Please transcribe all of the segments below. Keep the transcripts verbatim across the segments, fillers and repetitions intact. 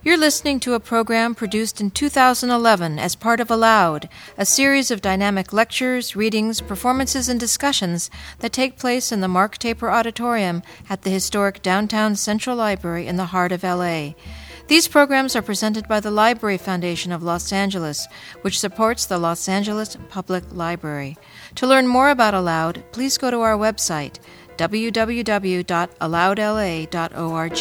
You're listening to a program produced in two thousand eleven as part of Aloud, a series of dynamic lectures, readings, performances, and discussions that take place in the Mark Taper Auditorium at the historic downtown Central Library in the heart of L A. These programs are presented by the Library Foundation of Los Angeles, which supports the Los Angeles Public Library. To learn more about Aloud, please go to our website, w w w dot aloud l a dot org.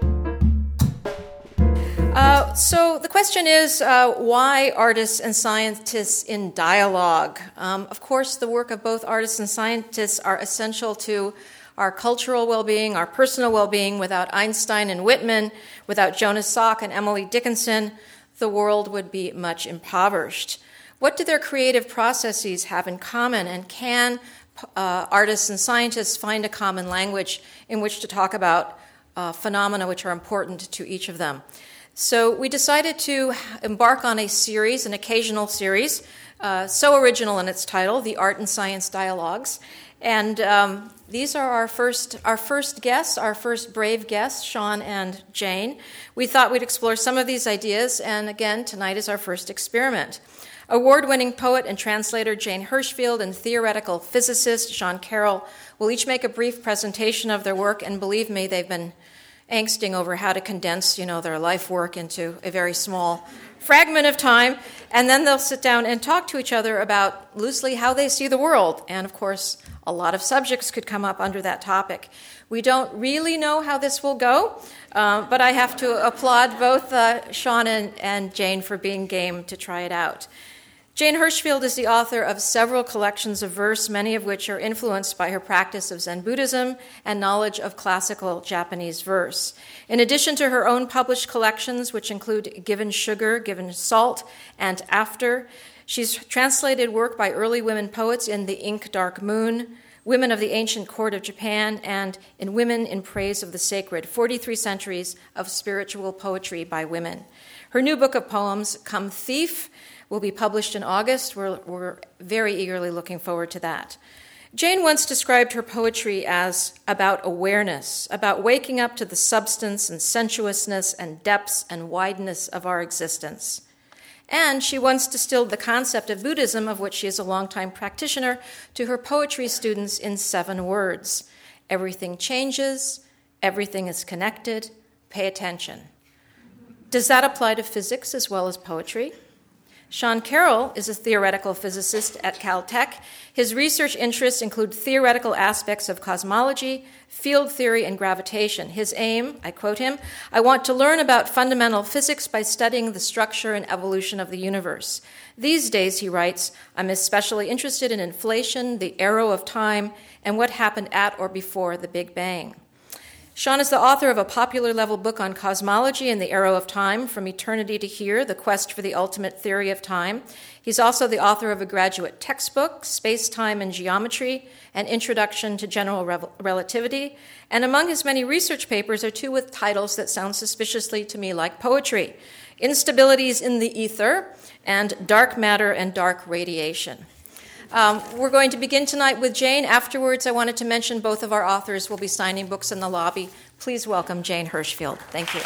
Uh, so the question is, uh, why artists and scientists in dialogue? Um, of course, the work of both artists and scientists are essential to our cultural well-being, our personal well-being. Without Einstein and Whitman, without Jonas Salk and Emily Dickinson, the world would be much impoverished. What do their creative processes have in common, and can uh, artists and scientists find a common language in which to talk about uh, phenomena which are important to each of them? So we decided to embark on a series, an occasional series, uh, so original in its title, The Art and Science Dialogues. And um, these are our first our first guests, our first brave guests, Sean and Jane. We thought we'd explore some of these ideas, and again, tonight is our first experiment. Award-winning poet and translator Jane Hirshfield and theoretical physicist Sean Carroll will each make a brief presentation of their work, and believe me, they've been angsting over how to condense, you know, their life work into a very small fragment of time, and then they'll sit down and talk to each other about loosely how they see the world. And of course, a lot of subjects could come up under that topic. We don't really know how this will go, uh, but I have to applaud both uh, Sean and, and Jane for being game to try it out. Jane Hirshfield is the author of several collections of verse, many of which are influenced by her practice of Zen Buddhism and knowledge of classical Japanese verse. In addition to her own published collections, which include Given Sugar, Given Salt, and After, she's translated work by early women poets in The Ink Dark Moon, Women of the Ancient Court of Japan, and in Women in Praise of the Sacred, forty-three Centuries of Spiritual Poetry by Women. Her new book of poems, Come Thief, will be published in August. We're, we're very eagerly looking forward to that. Jane once described her poetry as about awareness, about waking up to the substance and sensuousness and depths and wideness of our existence. And she once distilled the concept of Buddhism, of which she is a longtime practitioner, to her poetry students in seven words. Everything changes, everything is connected, pay attention. Does that apply to physics as well as poetry? Sean Carroll is a theoretical physicist at Caltech. His research interests include theoretical aspects of cosmology, field theory, and gravitation. His aim, I quote him, "I want to learn about fundamental physics by studying the structure and evolution of the universe. These days," he writes, "I'm especially interested in inflation, the arrow of time, and what happened at or before the Big Bang." Sean is the author of a popular-level book on cosmology and the arrow of time, From Eternity to Here, The Quest for the Ultimate Theory of Time. He's also the author of a graduate textbook, Space, Time, and Geometry, An Introduction to General Re- Relativity. And among his many research papers are two with titles that sound suspiciously to me like poetry, Instabilities in the Ether and Dark Matter and Dark Radiation. Um, we're going to begin tonight with Jane. Afterwards, I wanted to mention both of our authors will be signing books in the lobby. Please welcome Jane Hirshfield. Thank you.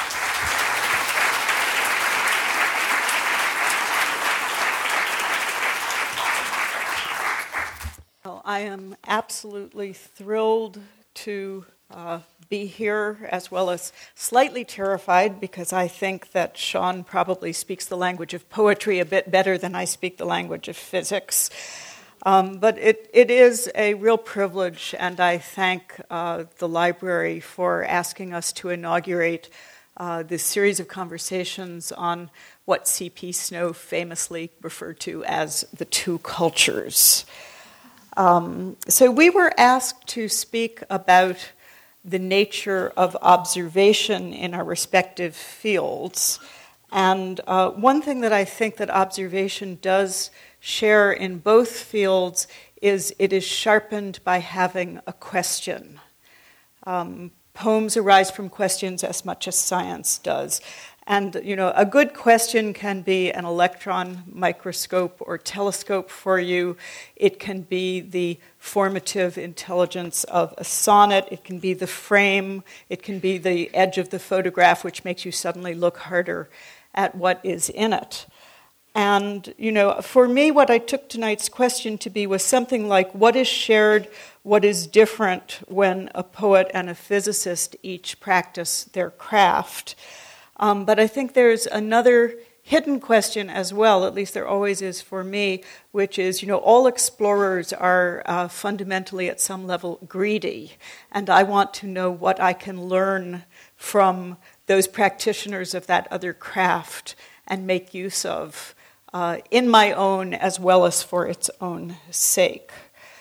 Well, I am absolutely thrilled to uh, be here, as well as slightly terrified, because I think that Sean probably speaks the language of poetry a bit better than I speak the language of physics. Um, but it, it is a real privilege, and I thank uh, the library for asking us to inaugurate uh, this series of conversations on what C P Snow famously referred to as the two cultures. Um, so we were asked to speak about the nature of observation in our respective fields. And uh, one thing that I think that observation does share in both fields is it is sharpened by having a question. Um, poems arise from questions as much as science does. And, you know, a good question can be an electron microscope or telescope for you. It can be the formative intelligence of a sonnet. It can be the frame. It can be the edge of the photograph, which makes you suddenly look harder at what is in it. And, you know, for me, what I took tonight's question to be was something like, what is shared, what is different when a poet and a physicist each practice their craft? Um, but I think there's another hidden question as well, at least there always is for me, which is, you know, all explorers are uh, fundamentally at some level greedy, and I want to know what I can learn from those practitioners of that other craft and make use of uh, in my own as well as for its own sake.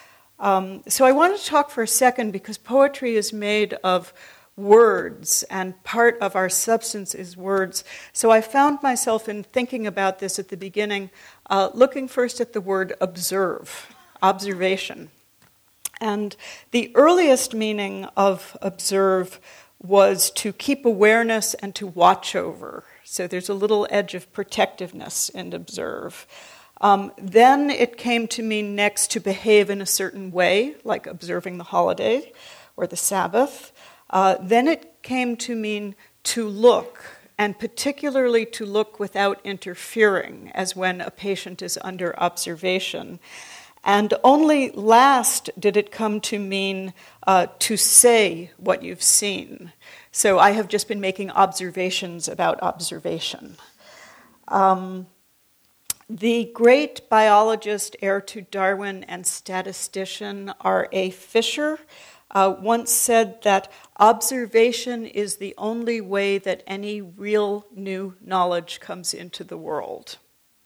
Um, so I want to talk for a second, because poetry is made of words, and part of our substance is words. So I found myself in thinking about this at the beginning, uh, looking first at the word observe, observation. And the earliest meaning of observe was to keep awareness and to watch over. So there's a little edge of protectiveness in observe. Um, then it came to mean next to behave in a certain way, like observing the holiday or the Sabbath. Uh, then it came to mean to look, and particularly to look without interfering, as when a patient is under observation. And only last did it come to mean uh, to say what you've seen. So I have just been making observations about observation. Um, the great biologist, heir to Darwin, and statistician R A Fisher Uh, once said that observation is the only way that any real new knowledge comes into the world.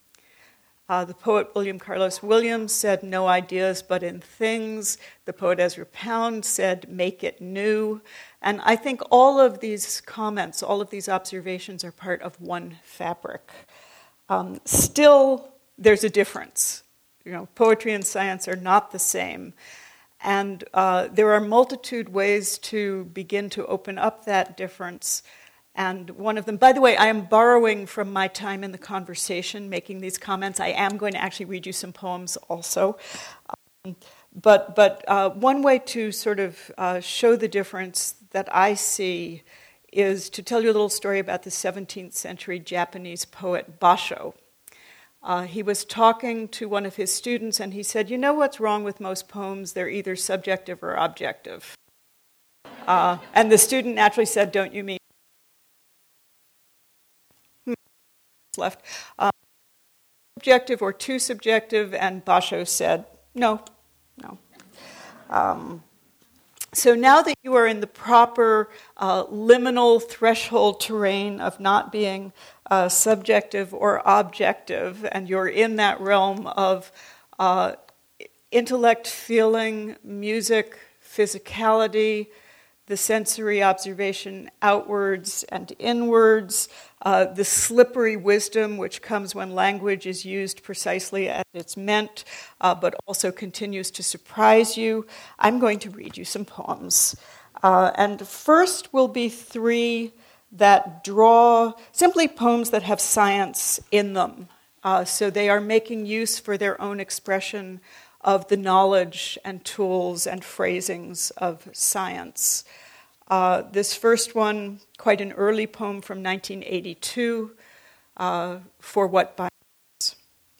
Uh, the poet William Carlos Williams said, no ideas but in things. The poet Ezra Pound said, make it new. And I think all of these comments, all of these observations are part of one fabric. Um, still, there's a difference. You know, poetry and science are not the same. And uh, there are multitude ways to begin to open up that difference. And one of them, by the way, I am borrowing from my time in the conversation making these comments. I am going to actually read you some poems also. Um, but but uh, one way to sort of uh, show the difference that I see is to tell you a little story about the seventeenth century Japanese poet Basho. Uh, he was talking to one of his students, and he said, you know what's wrong with most poems? They're either subjective or objective. Uh, and the student naturally said, don't you mean left? Um, subjective or too subjective? And Basho said, no, no. Um, so now that you are in the proper uh, liminal threshold terrain of not being Uh, subjective or objective, and you're in that realm of uh, intellect, feeling, music, physicality, the sensory observation outwards and inwards, uh, the slippery wisdom which comes when language is used precisely as it's meant, uh, but also continues to surprise you. I'm going to read you some poems. Uh, and first will be three that draw simply poems that have science in them. Uh, so they are making use for their own expression of the knowledge and tools and phrasings of science. Uh, this first one, quite an early poem from nineteen eighty-two, uh, For What Binds Us.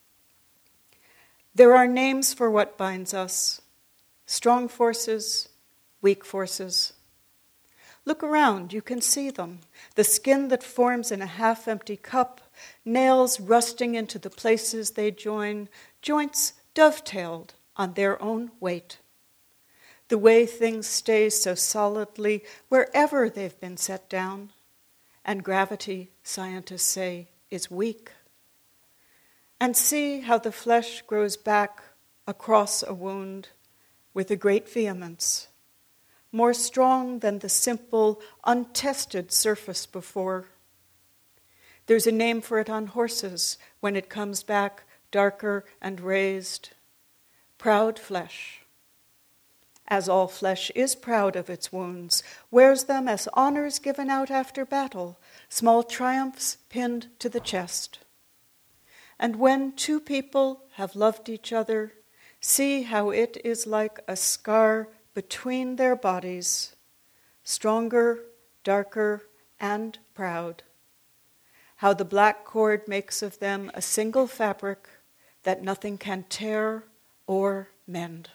There are names for what binds us: strong forces, weak forces. Look around, you can see them. The skin that forms in a half-empty cup, nails rusting into the places they join, joints dovetailed on their own weight. The way things stay so solidly wherever they've been set down, and gravity, scientists say, is weak. And see how the flesh grows back across a wound with a great vehemence, more strong than the simple, untested surface before. There's a name for it on horses when it comes back darker and raised. Proud flesh. As all flesh is proud of its wounds, wears them as honors given out after battle, small triumphs pinned to the chest. And when two people have loved each other, see how it is like a scar between their bodies, stronger, darker, and proud. How the black cord makes of them a single fabric that nothing can tear or mend.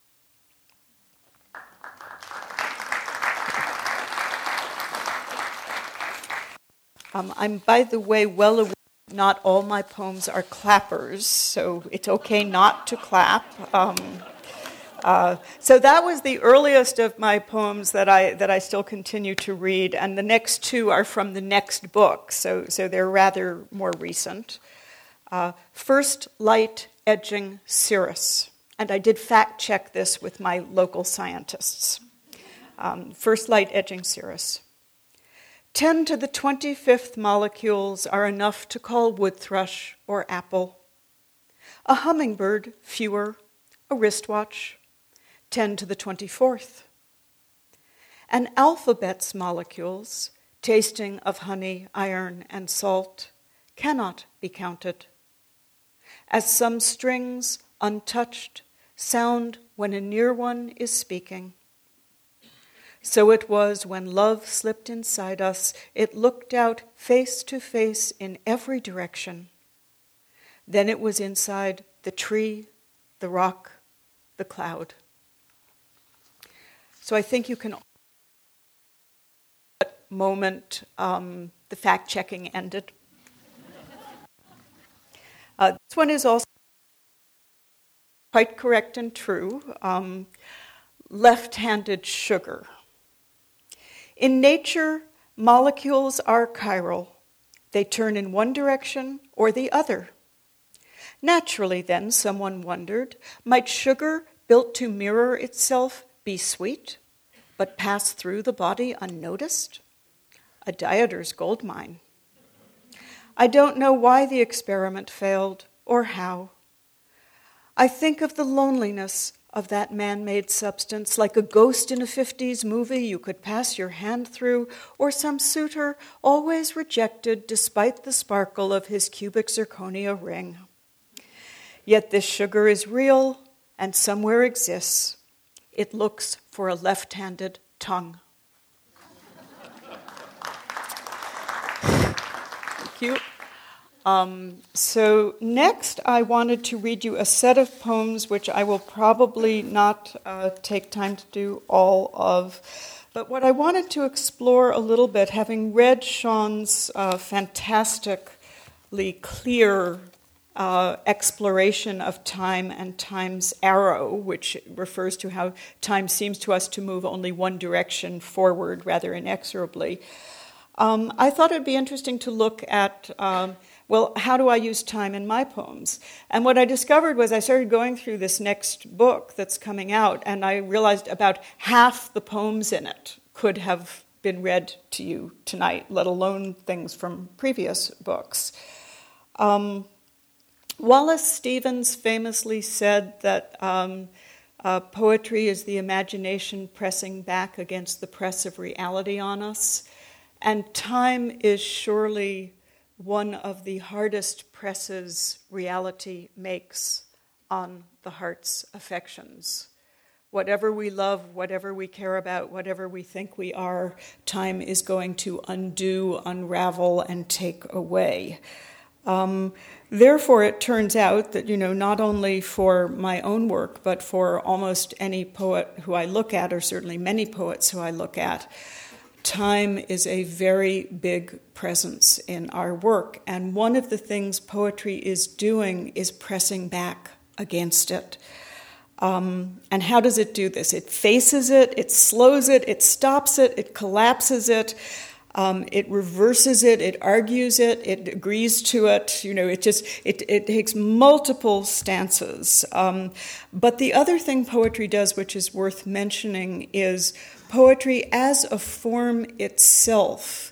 Um, I'm, by the way, well aware not all my poems are clappers, so it's okay not to clap. Um, uh, so that was the earliest of my poems that I that I still continue to read, and the next two are from the next book, so so they're rather more recent. Uh, First Light Edging Cirrus, and I did fact check this with my local scientists. Um, First Light Edging Cirrus. Ten to the twenty-fifth molecules are enough to call wood thrush or apple. A hummingbird, fewer, a wristwatch, ten to the twenty-fourth. An alphabet's molecules, tasting of honey, iron, and salt, cannot be counted. As some strings, untouched, sound when a near one is speaking. So it was when love slipped inside us, it looked out face to face in every direction. Then it was inside the tree, the rock, the cloud. So I think you can... At that moment, um, the fact-checking ended. Uh, this one is also quite correct and true. Um, left-handed sugar. In nature, molecules are chiral. They turn in one direction or the other. Naturally, then, someone wondered, might sugar built to mirror itself be sweet, but pass through the body unnoticed? A dieter's goldmine. I don't know why the experiment failed or how. I think of the loneliness of that man-made substance, like a ghost in a fifties movie you could pass your hand through, or some suitor always rejected despite the sparkle of his cubic zirconia ring. Yet this sugar is real and somewhere exists. It looks for a left-handed tongue. Thank you. Um, so next, I wanted to read you a set of poems which I will probably not uh, take time to do all of. But what I wanted to explore a little bit, having read Sean's uh, fantastically clear uh, exploration of time and time's arrow, which refers to how time seems to us to move only one direction forward rather inexorably, um, I thought it would be interesting to look at... Um, Well, how do I use time in my poems? And what I discovered was I started going through this next book that's coming out, and I realized about half the poems in it could have been read to you tonight, let alone things from previous books. Um, Wallace Stevens famously said that um, uh, poetry is the imagination pressing back against the press of reality on us, and time is surely one of the hardest presses reality makes on the heart's affections. Whatever we love, whatever we care about, whatever we think we are, time is going to undo, unravel, and take away. Um, therefore, it turns out that, you know, not only for my own work, but for almost any poet who I look at, or certainly many poets who I look at, time is a very big presence in our work, and one of the things poetry is doing is pressing back against it. Um, and how does it do this? It faces it, it slows it, it stops it, it collapses it, um, it reverses it, it argues it, it agrees to it. You know, it just it it takes multiple stances. Um, but the other thing poetry does, which is worth mentioning, is poetry as a form itself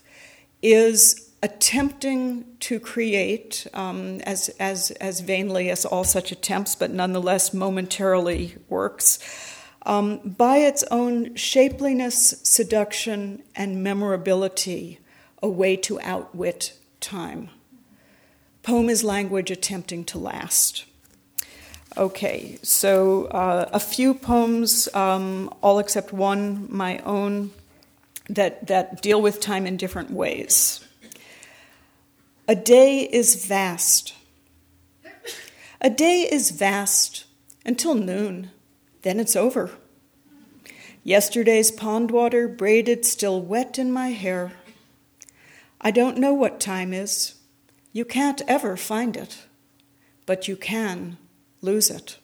is attempting to create, um, as, as, as vainly as all such attempts, but nonetheless momentarily works, um, by its own shapeliness, seduction, and memorability, a way to outwit time. Poem is language attempting to last. Okay, so uh, a few poems, um, all except one, my own, that, that deal with time in different ways. A day is vast. A day is vast until noon, then it's over. Yesterday's pond water braided still wet in my hair. I don't know what time is. You can't ever find it, but you can lose it.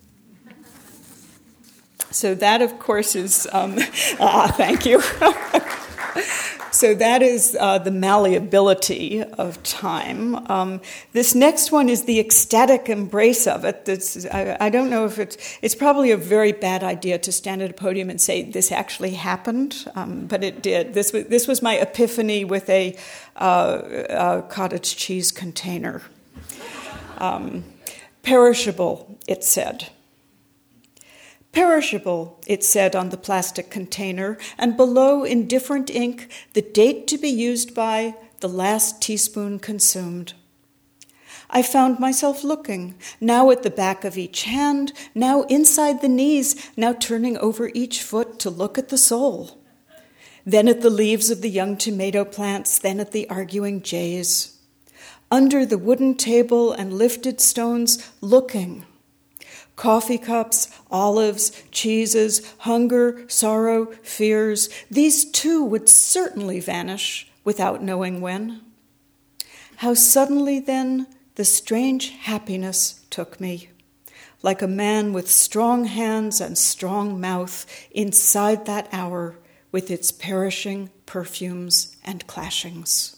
So that, of course, is, um, ah, thank you. So that is uh, the malleability of time. Um, this next one is the ecstatic embrace of it. This, I, I don't know if it's, it's probably a very bad idea to stand at a podium and say this actually happened, um, but it did. This was, this was my epiphany with a, uh, a cottage cheese container. Um, perishable, it said. Perishable, it said on the plastic container, and below in different ink, the date to be used by, the last teaspoon consumed. I found myself looking, now at the back of each hand, now inside the knees, now turning over each foot to look at the sole. Then at the leaves of the young tomato plants, then at the arguing jays. Under the wooden table and lifted stones, looking. Coffee cups, olives, cheeses, hunger, sorrow, fears, these too would certainly vanish without knowing when. How suddenly then the strange happiness took me, like a man with strong hands and strong mouth inside that hour with its perishing perfumes and clashings.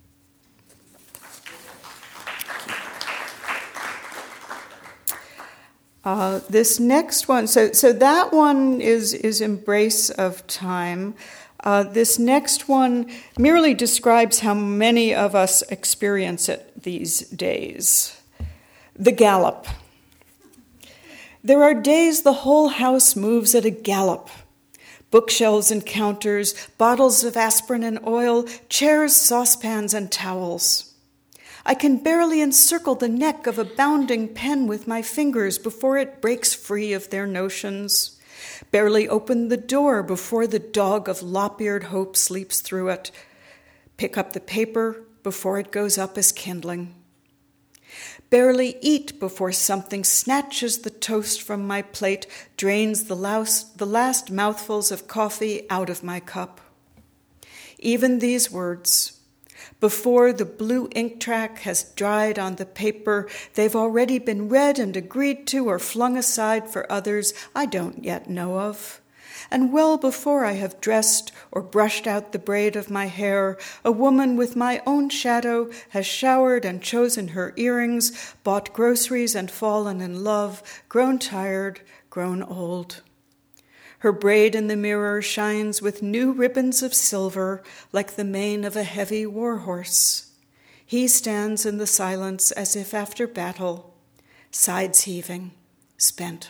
Uh, this next one, so so that one is, is embrace of time. Uh, this next one merely describes how many of us experience it these days. The gallop. There are days the whole house moves at a gallop. Bookshelves and counters, bottles of aspirin and oil, chairs, saucepans, and towels. I can barely encircle the neck of a bounding pen with my fingers before it breaks free of their notions. Barely open the door before the dog of lop-eared hope sleeps through it. Pick up the paper before it goes up as kindling. Barely eat before something snatches the toast from my plate, drains the last, the last mouthfuls of coffee out of my cup. Even these words, before the blue ink track has dried on the paper, they've already been read and agreed to or flung aside for others I don't yet know of. And well before I have dressed or brushed out the braid of my hair, a woman with my own shadow has showered and chosen her earrings, bought groceries and fallen in love, grown tired, grown old. Her braid in the mirror shines with new ribbons of silver, like the mane of a heavy war horse. He stands in the silence as if after battle, sides heaving, spent.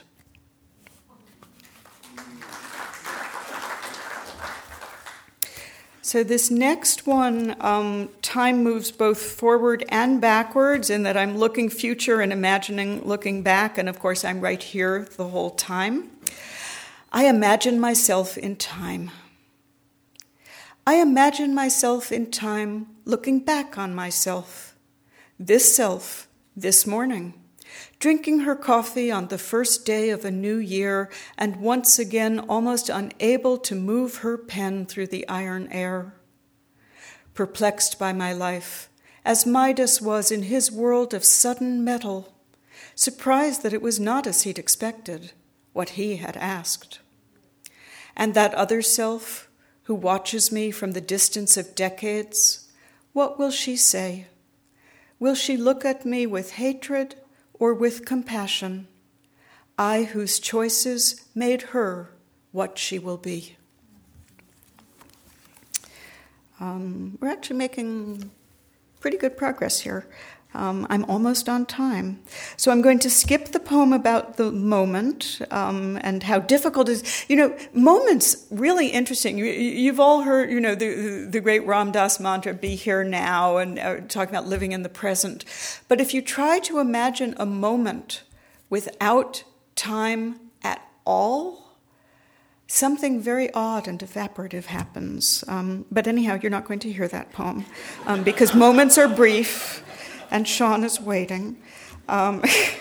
So this next one, um, time moves both forward and backwards in that I'm looking future and imagining looking back, and of course I'm right here the whole time. I imagine myself in time. I imagine myself in time looking back on myself, this self, this morning, drinking her coffee on the first day of a new year and once again almost unable to move her pen through the iron air. Perplexed by my life, as Midas was in his world of sudden metal, surprised that it was not as he'd expected, what he had asked. And that other self, who watches me from the distance of decades, what will she say? Will she look at me with hatred or with compassion? I whose choices made her what she will be. Um, we're actually making pretty good progress here. Um, I'm almost on time. So I'm going to skip the poem about the moment um, and how difficult it is. You know, moments, really interesting. You, you've all heard, you know, the, the great Ram Dass mantra, be here now, and uh, talking about living in the present. But if you try to imagine a moment without time at all, something very odd and evaporative happens. Um, but anyhow, you're not going to hear that poem um, because moments are brief. And Sean is waiting. Um,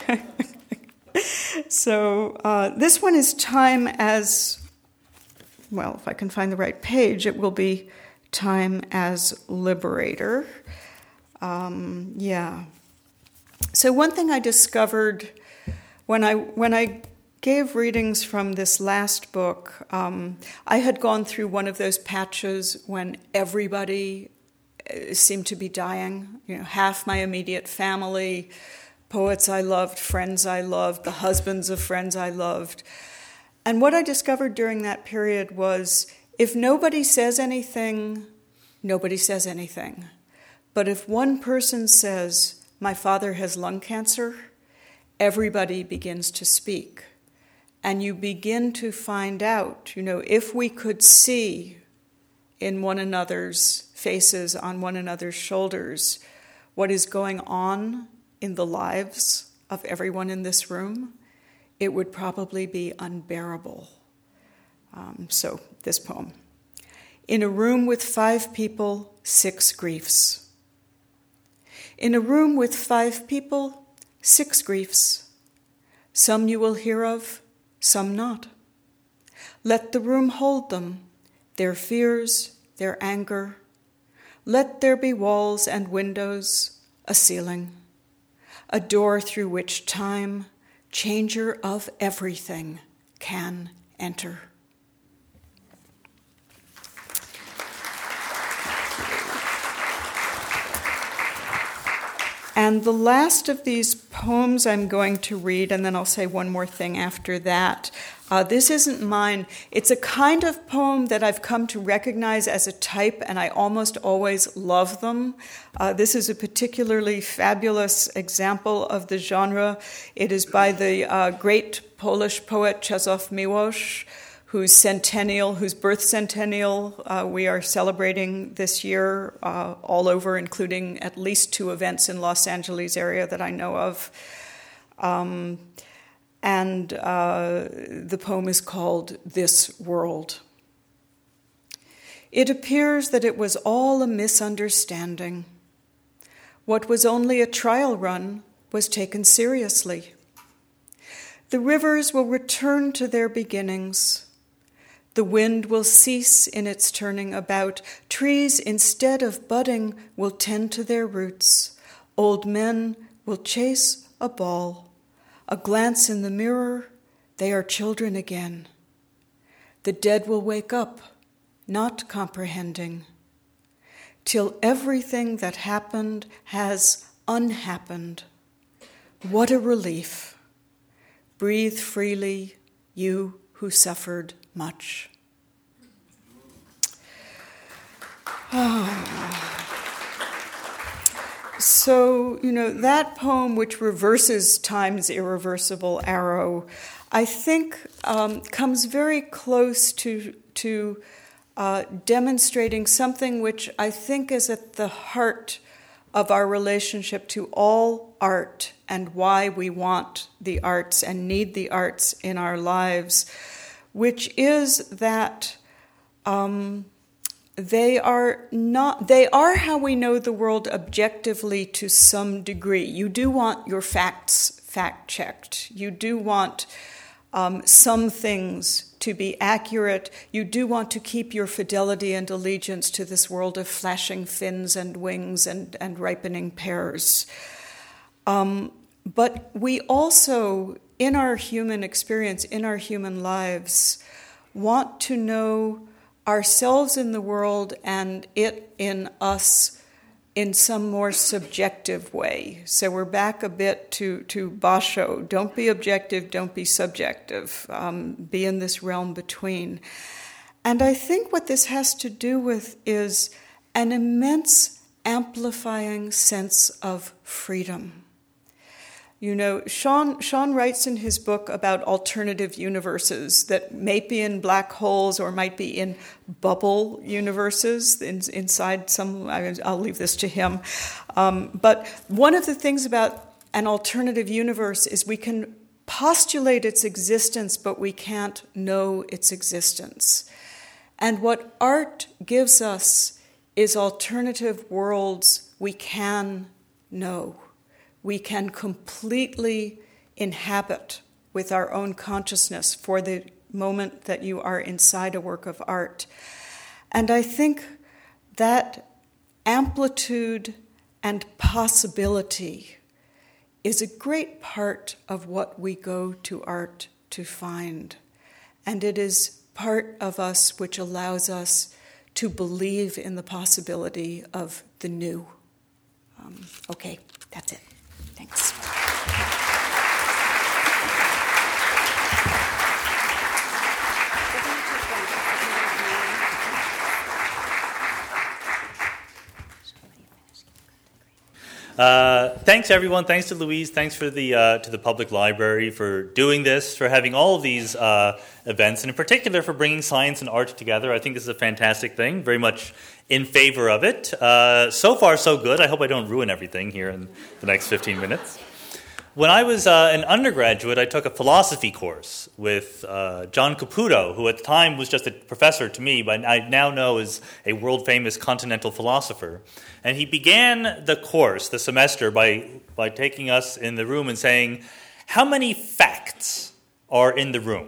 so uh, this one is time as, well, if I can find the right page, it will be time as liberator. Um, yeah. So one thing I discovered when I when I gave readings from this last book, um, I had gone through one of those patches when everybody seemed to be dying. You know, half my immediate family, poets I loved, friends I loved, the husbands of friends I loved. And what I discovered during that period was if nobody says anything, nobody says anything. But if one person says, my father has lung cancer, everybody begins to speak. And you begin to find out, you know, if we could see in one another's faces, on one another's shoulders, what is going on in the lives of everyone in this room, it would probably be unbearable. Um, so, this poem. In a room with five people, six griefs. In a room with five people, six griefs. Some you will hear of, some not. Let the room hold them, their fears, their anger. Let there be walls and windows, a ceiling, a door through which time, changer of everything, can enter. And the last of these poems I'm going to read, and then I'll say one more thing after that. Uh, this isn't mine. It's a kind of poem that I've come to recognize as a type, and I almost always love them. Uh, this is a particularly fabulous example of the genre. It is by the uh, great Polish poet Czesław Miłosz, whose centennial, whose birth centennial uh, we are celebrating this year uh, all over, including at least two events in Los Angeles area that I know of. Um, and uh, the poem is called This World. It appears that it was all a misunderstanding. What was only a trial run was taken seriously. The rivers will return to their beginnings. The wind will cease in its turning about. Trees, instead of budding, will tend to their roots. Old men will chase a ball. A glance in the mirror, they are children again. The dead will wake up, not comprehending, till everything that happened has unhappened. What a relief. Breathe freely, you who suffered much. Oh. So, you know, that poem, which reverses time's irreversible arrow, I think um, comes very close to, to uh, demonstrating something which I think is at the heart of our relationship to all art and why we want the arts and need the arts in our lives, which is that um, they are not, they are how we know the world objectively to some degree. You do want your facts fact-checked. You do want um, some things to be accurate. You do want to keep your fidelity and allegiance to this world of flashing fins and wings and, and ripening pears. Um, but we also, in our human experience, in our human lives, want to know ourselves in the world and it in us in some more subjective way. So we're back a bit to, to Basho. Don't be objective, don't be subjective. Um, be in this realm between. And I think what this has to do with is an immense amplifying sense of freedom. You know, Sean, Sean writes in his book about alternative universes that may be in black holes or might be in bubble universes in, inside some, I'll leave this to him. Um, but one of the things about an alternative universe is we can postulate its existence, but we can't know its existence. And what art gives us is alternative worlds we can know. We can completely inhabit with our own consciousness for the moment that you are inside a work of art. And I think that amplitude and possibility is a great part of what we go to art to find. And it is part of us which allows us to believe in the possibility of the new. Um, okay, that's it. Thanks. Uh, thanks, everyone. Thanks to Louise. Thanks for the uh, to the Public Library for doing this, for having all of these uh, events, and in particular for bringing science and art together. I think this is a fantastic thing. Very much in favor of it. Uh, so far, so good. I hope I don't ruin everything here in the next fifteen minutes. When I was uh, an undergraduate, I took a philosophy course with uh, John Caputo, who at the time was just a professor to me, but I now know is a world-famous continental philosopher. And he began the course, the semester, by, by taking us in the room and saying, how many facts are in the room?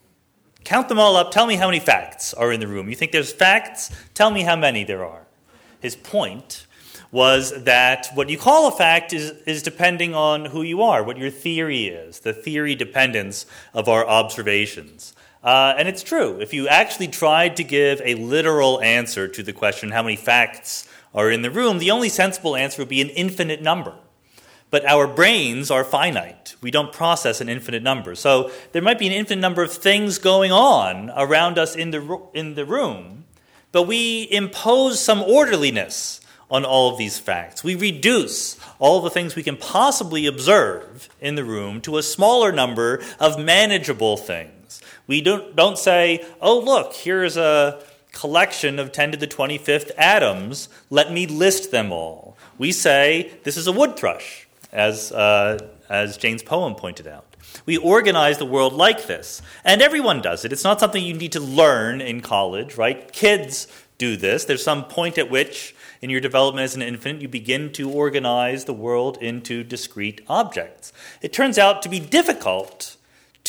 Count them all up. Tell me how many facts are in the room. You think there's facts? Tell me how many there are. His point was that what you call a fact is, is depending on who you are, what your theory is, the theory dependence of our observations. Uh, and it's true. If you actually tried to give a literal answer to the question, how many facts are in the room, the only sensible answer would be an infinite number. But our brains are finite. We don't process an infinite number. So there might be an infinite number of things going on around us in the, in the room, but we impose some orderliness on all of these facts. We reduce all the things we can possibly observe in the room to a smaller number of manageable things. We don't, don't say, oh, look, here's a collection of ten to the twenty-fifth atoms. Let me list them all. We say, this is a wood thrush, as, uh, as Jane's poem pointed out. We organize the world like this. And everyone does it. It's not something you need to learn in college, right? Kids do this. There's some point at which in your development as an infant, you begin to organize the world into discrete objects. It turns out to be difficult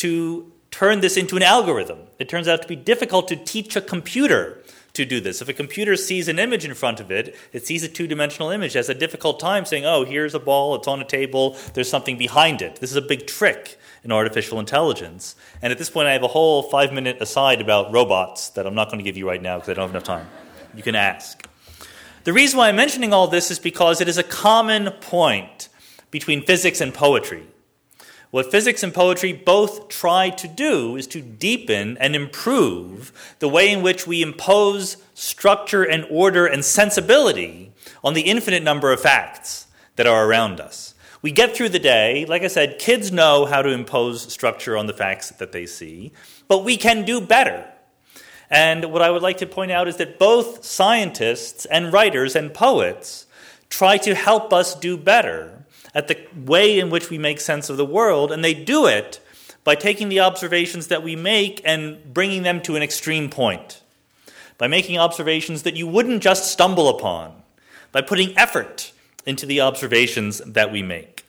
to turn this into an algorithm. It turns out to be difficult to teach a computer to do this. If a computer sees an image in front of it, it sees a two-dimensional image, it has a difficult time saying, oh, here's a ball, it's on a table, there's something behind it. This is a big trick in artificial intelligence. And at this point, I have a whole five-minute aside about robots that I'm not going to give you right now because I don't have enough time. You can ask. The reason why I'm mentioning all this is because it is a common point between physics and poetry. What physics and poetry both try to do is to deepen and improve the way in which we impose structure and order and sensibility on the infinite number of facts that are around us. We get through the day, like I said, kids know how to impose structure on the facts that they see, but we can do better. And what I would like to point out is that both scientists and writers and poets try to help us do better at the way in which we make sense of the world, and they do it by taking the observations that we make and bringing them to an extreme point, by making observations that you wouldn't just stumble upon, by putting effort into the observations that we make.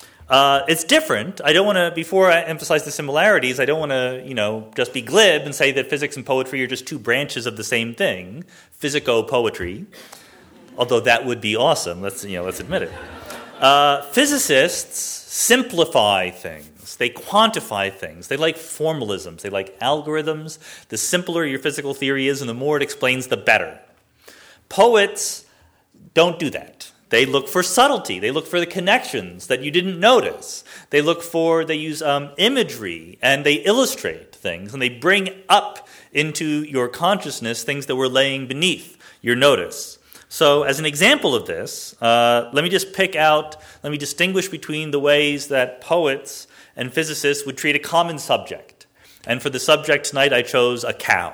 Uh, it's different. I don't want to, before I emphasize the similarities, I don't want to, you know, just be glib and say that physics and poetry are just two branches of the same thing, physico-poetry, although that would be awesome. Let's, you know, let's admit it. Uh, physicists simplify things. They quantify things. They like formalisms. They like algorithms. The simpler your physical theory is and the more it explains, the better. Poets don't do that. They look for subtlety. They look for the connections that you didn't notice. They look for, they use um, imagery, and they illustrate things, and they bring up into your consciousness things that were laying beneath your notice. So as an example of this, uh, let me just pick out, let me distinguish between the ways that poets and physicists would treat a common subject. And for the subject tonight, I chose a cow.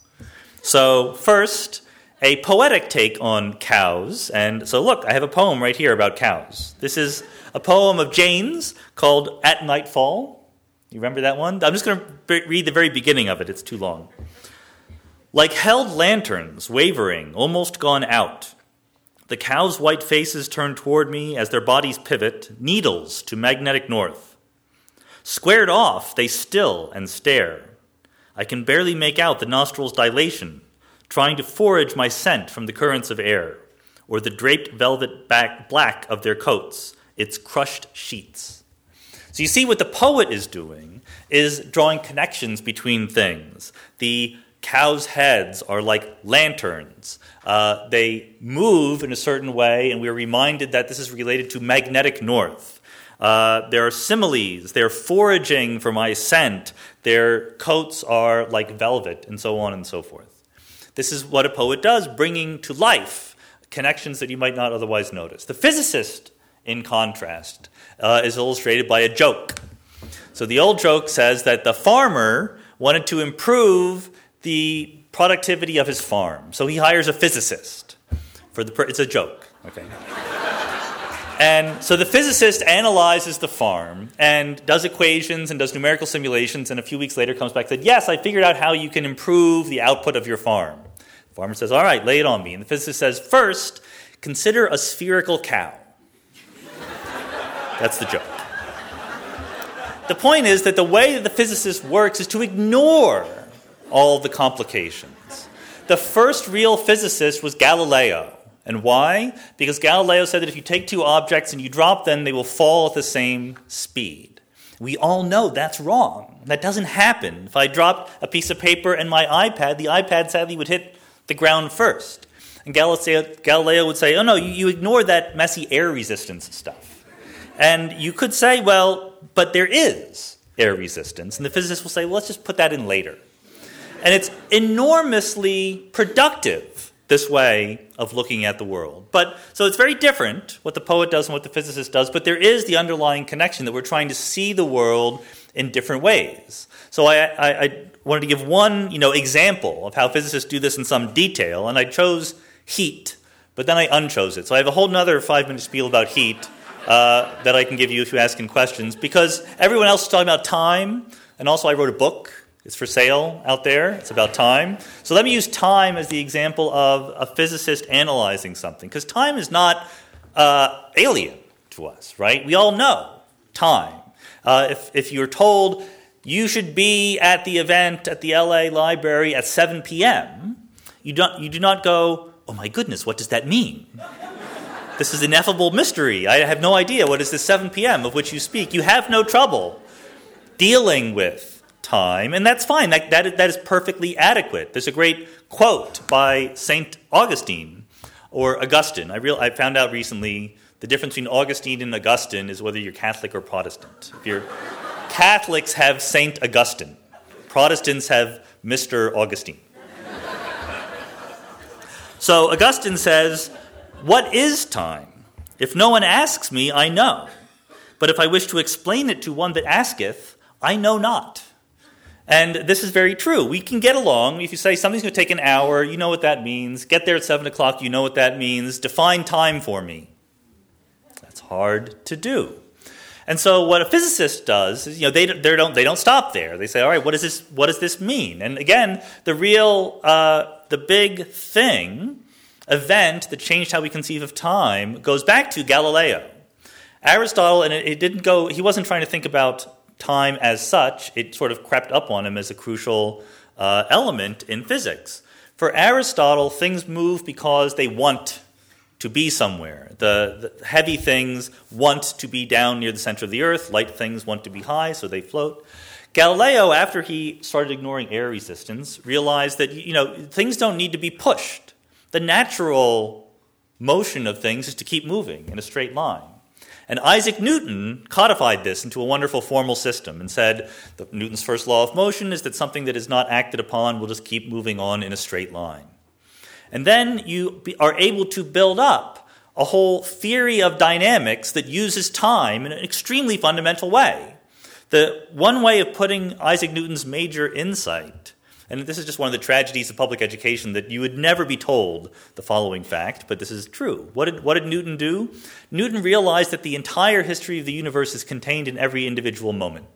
So first, a poetic take on cows. And so look, I have a poem right here about cows. This is a poem of Jane's called At Nightfall. You remember that one? I'm just going to read the very beginning of it. It's too long. Like held lanterns, wavering, almost gone out, the cows' white faces turn toward me as their bodies pivot, needles to magnetic north. Squared off, they still and stare. I can barely make out the nostrils' dilation, trying to forage my scent from the currents of air, or the draped velvet back black of their coats, its crushed sheets. So you see what the poet is doing is drawing connections between things. The cows' heads are like lanterns. Uh, they move in a certain way, and we're reminded that this is related to magnetic north. Uh, there are similes. They're foraging for my scent. Their coats are like velvet, and so on and so forth. This is what a poet does, bringing to life connections that you might not otherwise notice. The physicist, in contrast, uh, is illustrated by a joke. So the old joke says that the farmer wanted to improve the productivity of his farm. So he hires a physicist. For the per- It's a joke, okay? And so the physicist analyzes the farm and does equations and does numerical simulations, and a few weeks later comes back and said, yes, I figured out how you can improve the output of your farm. The farmer says, all right, lay it on me. And the physicist says, first, consider a spherical cow. That's the joke. The point is that the way that the physicist works is to ignore all the complications. The first real physicist was Galileo. And why? Because Galileo said that if you take two objects and you drop them, they will fall at the same speed. We all know that's wrong. That doesn't happen. If I dropped a piece of paper and my iPad, the iPad sadly would hit the ground first. And Galileo, Galileo would say, oh no, you, you ignore that messy air resistance stuff. And you could say, well, but there is air resistance. And the physicist will say, well, let's just put that in later. And it's enormously productive, this way of looking at the world. But so it's very different what the poet does and what the physicist does, but there is the underlying connection that we're trying to see the world in different ways. So I, I, I wanted to give one, you know, example of how physicists do this in some detail, and I chose heat, but then I unchose it. So I have a whole other five-minute spiel about heat uh, that I can give you if you ask in questions, because everyone else is talking about time, and also I wrote a book. It's for sale out there. It's about time. So let me use time as the example of a physicist analyzing something, because time is not uh, alien to us, right? We all know time. Uh, if, if you're told you should be at the event at the L A Library at seven p.m., you don't, you do not go, oh my goodness, what does that mean? This is an ineffable mystery. I have no idea. What is this seven p.m. of which you speak? You have no trouble dealing with time, and that's fine. That, that, that is perfectly adequate. There's a great quote by Saint Augustine, or Augustine. I, real, I found out recently the difference between Augustine and Augustine is whether you're Catholic or Protestant. If you're Catholics have Saint Augustine. Protestants have Mister Augustine. So Augustine says, what is time? If no one asks me, I know. But if I wish to explain it to one that asketh, I know not. And this is very true. We can get along. If you say something's going to take an hour, you know what that means. Get there at seven o'clock, you know what that means. Define time for me. That's hard to do. And so what a physicist does is, you know, they, they don't they don't stop there. They say, all right, what does this what does this mean? And again, the real uh, the big thing, event that changed how we conceive of time goes back to Galileo. Aristotle, and it, it didn't go. He wasn't trying to think about time as such. It sort of crept up on him as a crucial uh, element in physics. For Aristotle, things move because they want to be somewhere. The, the heavy things want to be down near the center of the earth. Light things want to be high, so they float. Galileo, after he started ignoring air resistance, realized that, you know, things don't need to be pushed. The natural motion of things is to keep moving in a straight line. And Isaac Newton codified this into a wonderful formal system and said that Newton's first law of motion is that something that is not acted upon will just keep moving on in a straight line. And then you be, are able to build up a whole theory of dynamics that uses time in an extremely fundamental way. The one way of putting Isaac Newton's major insight, and this is just one of the tragedies of public education, that you would never be told the following fact, but this is true. What did, what did Newton do? Newton realized that the entire history of the universe is contained in every individual moment.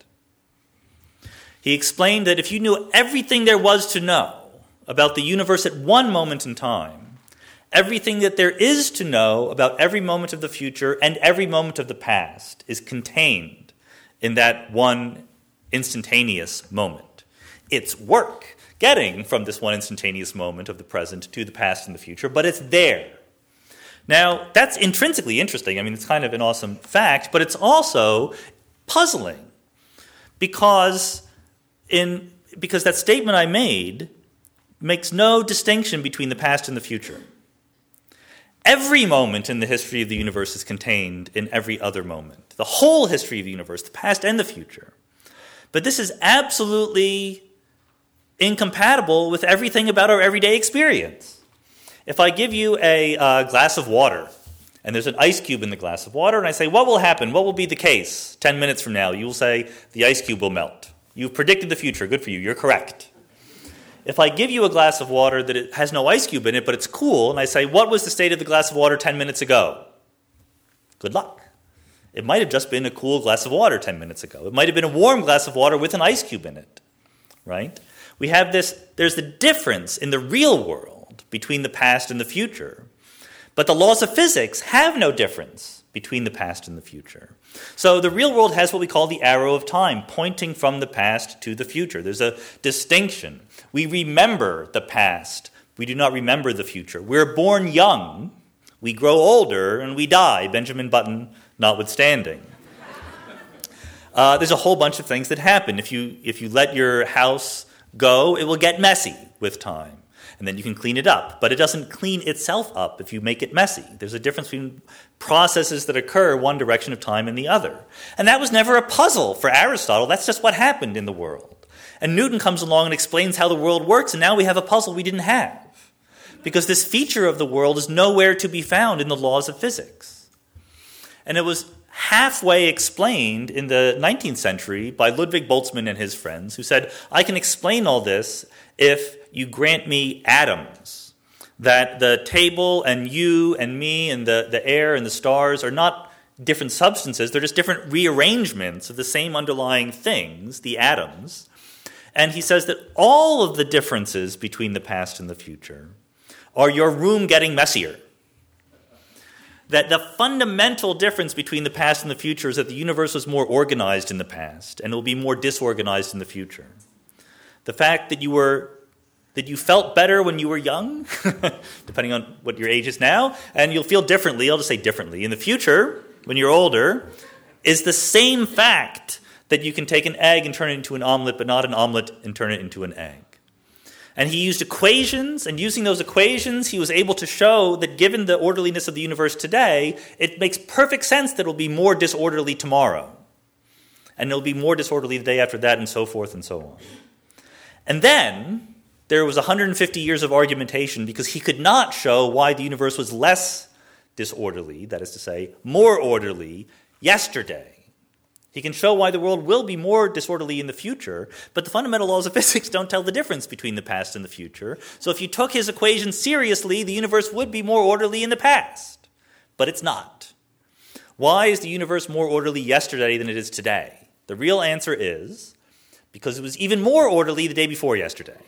He explained that if you knew everything there was to know about the universe at one moment in time, everything that there is to know about every moment of the future and every moment of the past is contained in that one instantaneous moment. It's work getting from this one instantaneous moment of the present to the past and the future, but it's there. Now, that's intrinsically interesting. I mean, it's kind of an awesome fact, but it's also puzzling because in because that statement I made makes no distinction between the past and the future. Every moment in the history of the universe is contained in every other moment. The whole history of the universe, the past and the future. But this is absolutely incompatible with everything about our everyday experience. If I give you a uh, glass of water, and there's an ice cube in the glass of water, and I say, what will happen? What will be the case ten minutes from now? You will say, the ice cube will melt. You've predicted the future. Good for you. You're correct. If I give you a glass of water that it has no ice cube in it, but it's cool, and I say, what was the state of the glass of water ten minutes ago? Good luck. It might have just been a cool glass of water ten minutes ago. It might have been a warm glass of water with an ice cube in it, right? We have this, there's the difference in the real world between the past and the future. But the laws of physics have no difference between the past and the future. So the real world has what we call the arrow of time, pointing from the past to the future. There's a distinction. We remember the past. We do not remember the future. We're born young. We grow older, and we die, Benjamin Button notwithstanding. Uh, there's a whole bunch of things that happen. If you, if you let your house go, it will get messy with time. And then you can clean it up. But it doesn't clean itself up if you make it messy. There's a difference between processes that occur one direction of time and the other. And that was never a puzzle for Aristotle. That's just what happened in the world. And Newton comes along and explains how the world works, and now we have a puzzle we didn't have. Because this feature of the world is nowhere to be found in the laws of physics. And it was halfway explained in the nineteenth century by Ludwig Boltzmann and his friends, who said, I can explain all this if you grant me atoms, that the table and you and me and the, the air and the stars are not different substances, they're just different rearrangements of the same underlying things, the atoms. And he says that all of the differences between the past and the future are your room getting messier. That the fundamental difference between the past and the future is that the universe was more organized in the past and it will be more disorganized in the future. The fact that you were that you felt better when you were young, depending on what your age is now, and you'll feel differently, I'll just say differently, in the future, when you're older, is the same fact that you can take an egg and turn it into an omelet, but not an omelet and turn it into an egg. And he used equations, and using those equations, he was able to show that given the orderliness of the universe today, it makes perfect sense that it will be more disorderly tomorrow. And it will be more disorderly the day after that, and so forth and so on. And then there was one hundred fifty years of argumentation because he could not show why the universe was less disorderly, that is to say, more orderly, yesterday. He can show why the world will be more disorderly in the future, but the fundamental laws of physics don't tell the difference between the past and the future. So if you took his equation seriously, the universe would be more orderly in the past. But it's not. Why is the universe more orderly yesterday than it is today? The real answer is because it was even more orderly the day before yesterday.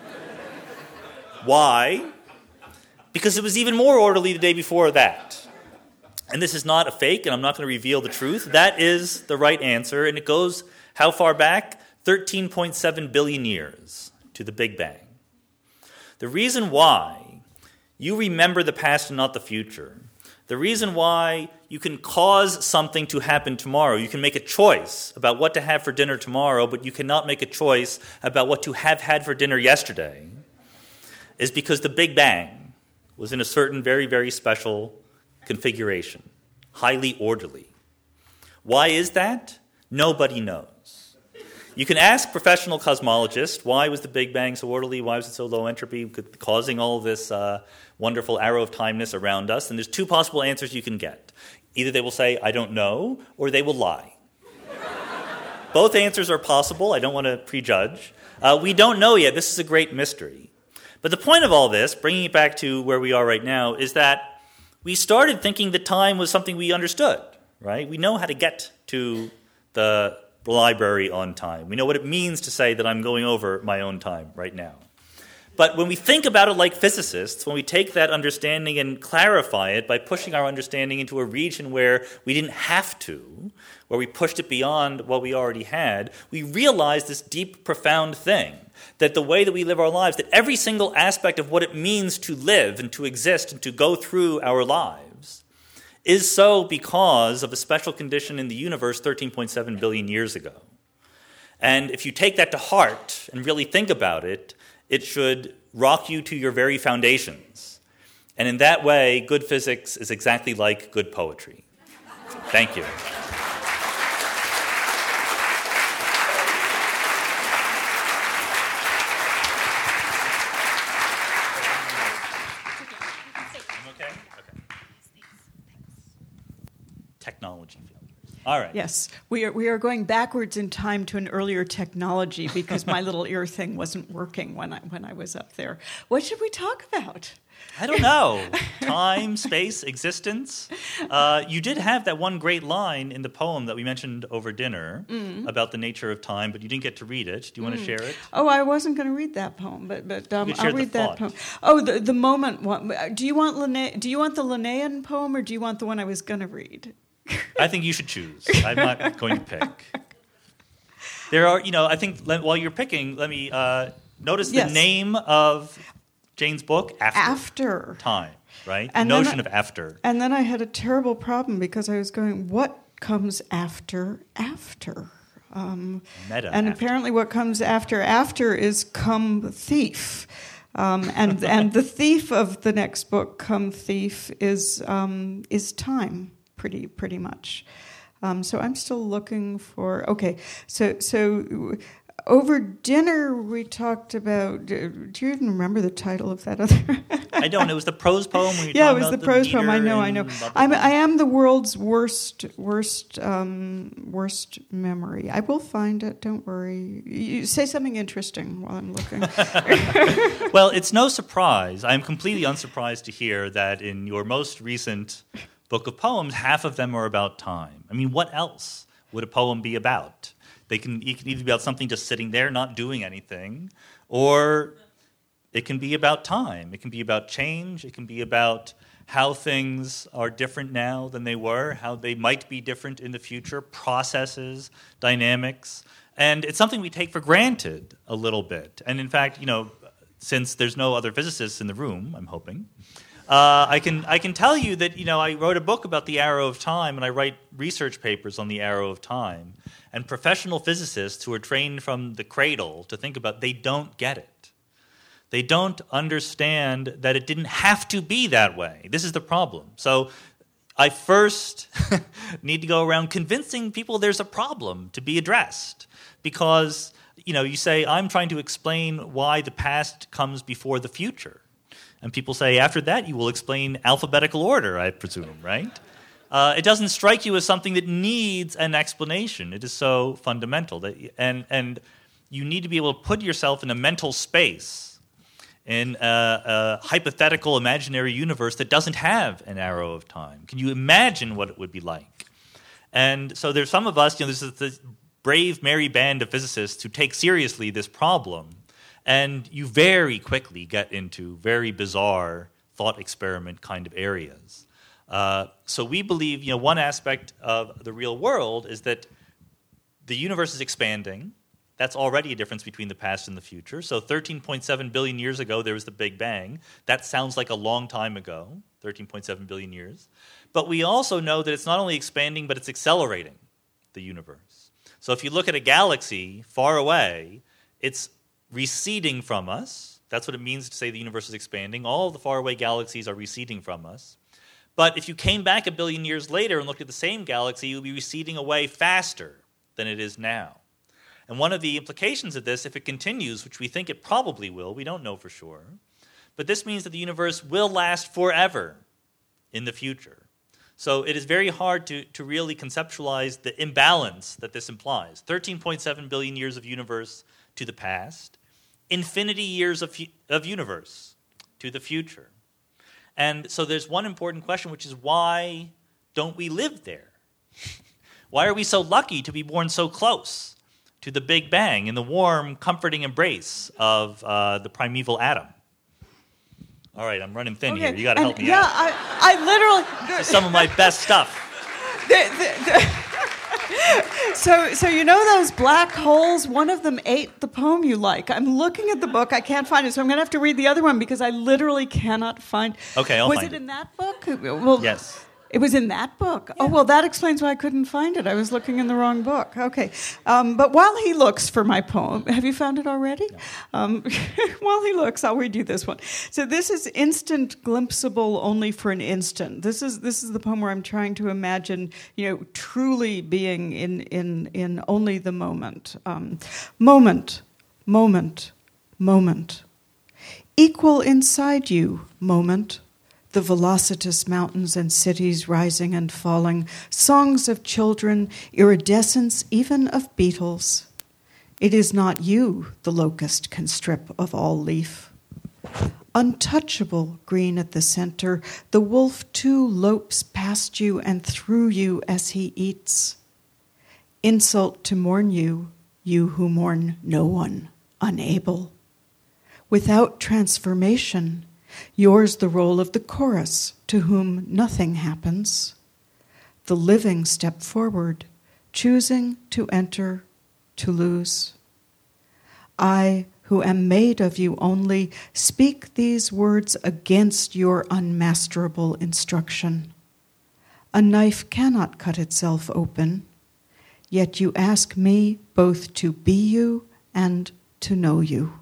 Why? Because it was even more orderly the day before that. And this is not a fake, and I'm not going to reveal the truth. That is the right answer, and it goes how far back? thirteen point seven billion years to the Big Bang. The reason why you remember the past and not the future, the reason why you can cause something to happen tomorrow, you can make a choice about what to have for dinner tomorrow, but you cannot make a choice about what to have had for dinner yesterday, is because the Big Bang was in a certain very, very special configuration, highly orderly. Why is that? Nobody knows. You can ask professional cosmologists, why was the Big Bang so orderly? Why was it so low entropy, causing all this uh, wonderful arrow of timeness around us? And there's two possible answers you can get. Either they will say, I don't know, or they will lie. Both answers are possible. I don't want to prejudge. Uh, we don't know yet. This is a great mystery. But the point of all this, bringing it back to where we are right now, is that we started thinking that time was something we understood, right? We know how to get to the library on time. We know what it means to say that I'm going over my own time right now. But when we think about it like physicists, when we take that understanding and clarify it by pushing our understanding into a region where we didn't have to, where we pushed it beyond what we already had, we realize this deep, profound thing, that the way that we live our lives, that every single aspect of what it means to live and to exist and to go through our lives is so because of a special condition in the universe thirteen point seven billion years ago. And if you take that to heart and really think about it, it should rock you to your very foundations. And in that way, good physics is exactly like good poetry. Thank you. Technology failures. All right. Yes, we are, we are going backwards in time to an earlier technology because my little ear thing wasn't working when I when I was up there. What should we talk about? I don't know. Time, space, existence. Uh, you did have that one great line in the poem that we mentioned over dinner mm. about the nature of time, but you didn't get to read it. Do you mm. want to share it? Oh, I wasn't going to read that poem, but but um, I'll read that thought. poem. Oh, the the moment one. Do you want Linne- Do you want the Linnaean poem, or do you want the one I was going to read? I think you should choose. I'm not going to pick. There are, you know, I think while you're picking, let me uh, notice yes. the name of Jane's book, After. After. Time, right? And the notion I, of after. And then I had a terrible problem because I was going, what comes after after? Um, Meta and after. Apparently what comes after after is come thief. Um, and and the thief of the next book, Come Thief, is um, is time. Pretty, pretty much. Um, so I'm still looking for. Okay, so so over dinner we talked about. Do you even remember the title of that other? I don't. It was the prose poem. When yeah, it was the, the prose poem. I know, I know. Blah, blah, I'm, blah. I am the world's worst, worst, um, worst memory. I will find it. Don't worry. You say something interesting while I'm looking. Well, it's no surprise. I'm completely unsurprised to hear that in your most recent book of poems, half of them are about time. I mean, what else would a poem be about? They can, it can either be about something just sitting there, not doing anything, or it can be about time. It can be about change. It can be about how things are different now than they were, how they might be different in the future, processes, dynamics. And it's something we take for granted a little bit. And in fact, you know, since there's no other physicists in the room, I'm hoping, Uh, I can I can tell you that, you know, I wrote a book about the arrow of time, and I write research papers on the arrow of time. And professional physicists who are trained from the cradle to think about, they don't get it. They don't understand that it didn't have to be that way. This is the problem. So I first need to go around convincing people there's a problem to be addressed. Because, you know, you say, I'm trying to explain why the past comes before the future. And people say, after that, you will explain alphabetical order, I presume, right? Uh, it doesn't strike you as something that needs an explanation. It is so fundamental. That, and, and you need to be able to put yourself in a mental space, in a, a hypothetical, imaginary universe that doesn't have an arrow of time. Can you imagine what it would be like? And so there's some of us, you know, there's this brave, merry band of physicists who take seriously this problem. And you very quickly get into very bizarre thought experiment kind of areas. Uh, so we believe, you know, one aspect of the real world is that the universe is expanding. That's already a difference between the past and the future. So thirteen point seven billion years ago, there was the Big Bang. That sounds like a long time ago, thirteen point seven billion years. But we also know that it's not only expanding, but it's accelerating the universe. So if you look at a galaxy far away, it's receding from us. That's what it means to say the universe is expanding. All of the faraway galaxies are receding from us. But if you came back a billion years later and looked at the same galaxy, it would be receding away faster than it is now. And one of the implications of this, if it continues, which we think it probably will, we don't know for sure, but this means that the universe will last forever in the future. So it is very hard to, to really conceptualize the imbalance that this implies. thirteen point seven billion years of universe to the past, infinity years of, of universe to the future. And so there's one important question, which is why don't we live there? Why are we so lucky to be born so close to the Big Bang in the warm, comforting embrace of uh, the primeval atom? All right, I'm running thin okay. here. You got to help me yeah, out. Yeah, I, I literally... This is some of my best stuff. The, the, the, so, so you know those black holes? One of them ate the poem you like. I'm looking at the book. I can't find it, so I'm going to have to read the other one because I literally cannot find... Okay, I'll Was find it it. in that book? Well, yes. It was in that book? Yeah. Oh, well, that explains why I couldn't find it. I was looking in the wrong book. Okay. Um, but while he looks for my poem, have you found it already? No. Um, while he looks, I'll read you this one. So this is instant glimpsable only for an instant. This is this is the poem where I'm trying to imagine, you know, truly being in, in, in only the moment. Um, moment, moment, moment. Equal inside you, moment. The velocitous mountains and cities rising and falling, songs of children, iridescence even of beetles. It is not you the locust can strip of all leaf. Untouchable green at the center, the wolf too lopes past you and through you as he eats. Insult to mourn you, you who mourn no one, unable. Without transformation, yours the role of the chorus, to whom nothing happens. The living step forward, choosing to enter, to lose. I, who am made of you only, speak these words against your unmasterable instruction. A knife cannot cut itself open, yet you ask me both to be you and to know you.